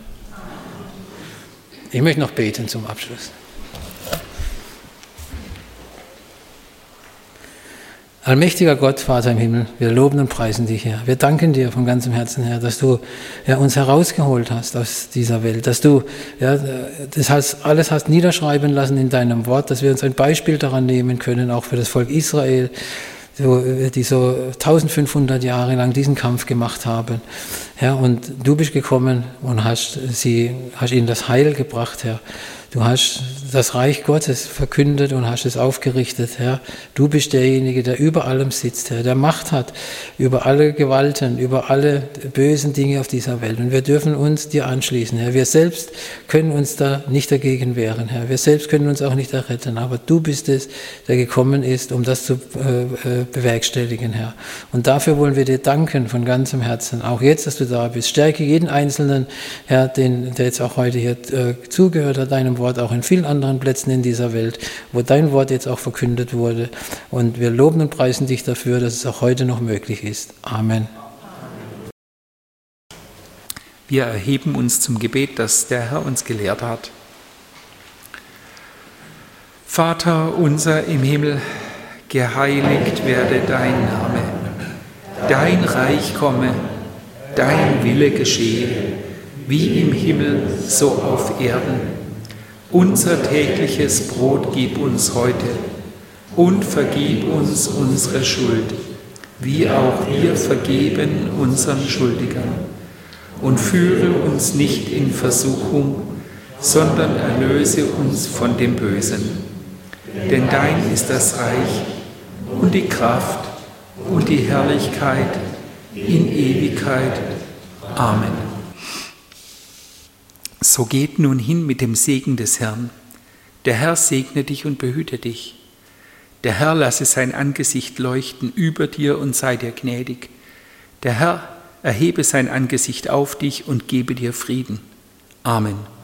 B: Ich möchte noch beten zum Abschluss. Allmächtiger Gott, Vater im Himmel, wir loben und preisen dich, Herr. Wir danken dir von ganzem Herzen, Herr, dass du ja, uns herausgeholt hast aus dieser Welt, dass du ja, das hast, alles hast niederschreiben lassen in deinem Wort, dass wir uns ein Beispiel daran nehmen können, auch für das Volk Israel, die so eintausendfünfhundert Jahre lang diesen Kampf gemacht haben. Herr, und du bist gekommen und hast, sie, hast ihnen das Heil gebracht, Herr. Du hast das Reich Gottes verkündet und hast es aufgerichtet, Herr. Du bist derjenige, der über allem sitzt, Herr, der Macht hat über alle Gewalten, über alle bösen Dinge auf dieser Welt. Und wir dürfen uns dir anschließen, Herr. Wir selbst können uns da nicht dagegen wehren, Herr. Wir selbst können uns auch nicht erretten, aber du bist es, der gekommen ist, um das zu äh, bewerkstelligen, Herr. Und dafür wollen wir dir danken von ganzem Herzen, auch jetzt, dass du da bist. Stärke jeden Einzelnen, Herr, den, der jetzt auch heute hier äh, zugehört hat, deinem Wort, auch in vielen anderen Plätzen in dieser Welt, wo dein Wort jetzt auch verkündet wurde. Und wir loben und preisen dich dafür, dass es auch heute noch möglich ist. Amen.
A: Wir erheben uns zum Gebet, das der Herr uns gelehrt hat. Vater unser im Himmel, geheiligt werde dein Name. Dein Reich komme, dein Wille geschehe, wie im Himmel, so auf Erden. Unser tägliches Brot gib uns heute und vergib uns unsere Schuld, wie auch wir vergeben unseren Schuldigern. Und führe uns nicht in Versuchung, sondern erlöse uns von dem Bösen. Denn dein ist das Reich und die Kraft und die Herrlichkeit in Ewigkeit. Amen. So geht nun hin mit dem Segen des Herrn. Der Herr segne dich und behüte dich. Der Herr lasse sein Angesicht leuchten über dir und sei dir gnädig. Der Herr erhebe sein Angesicht auf dich und gebe dir Frieden. Amen.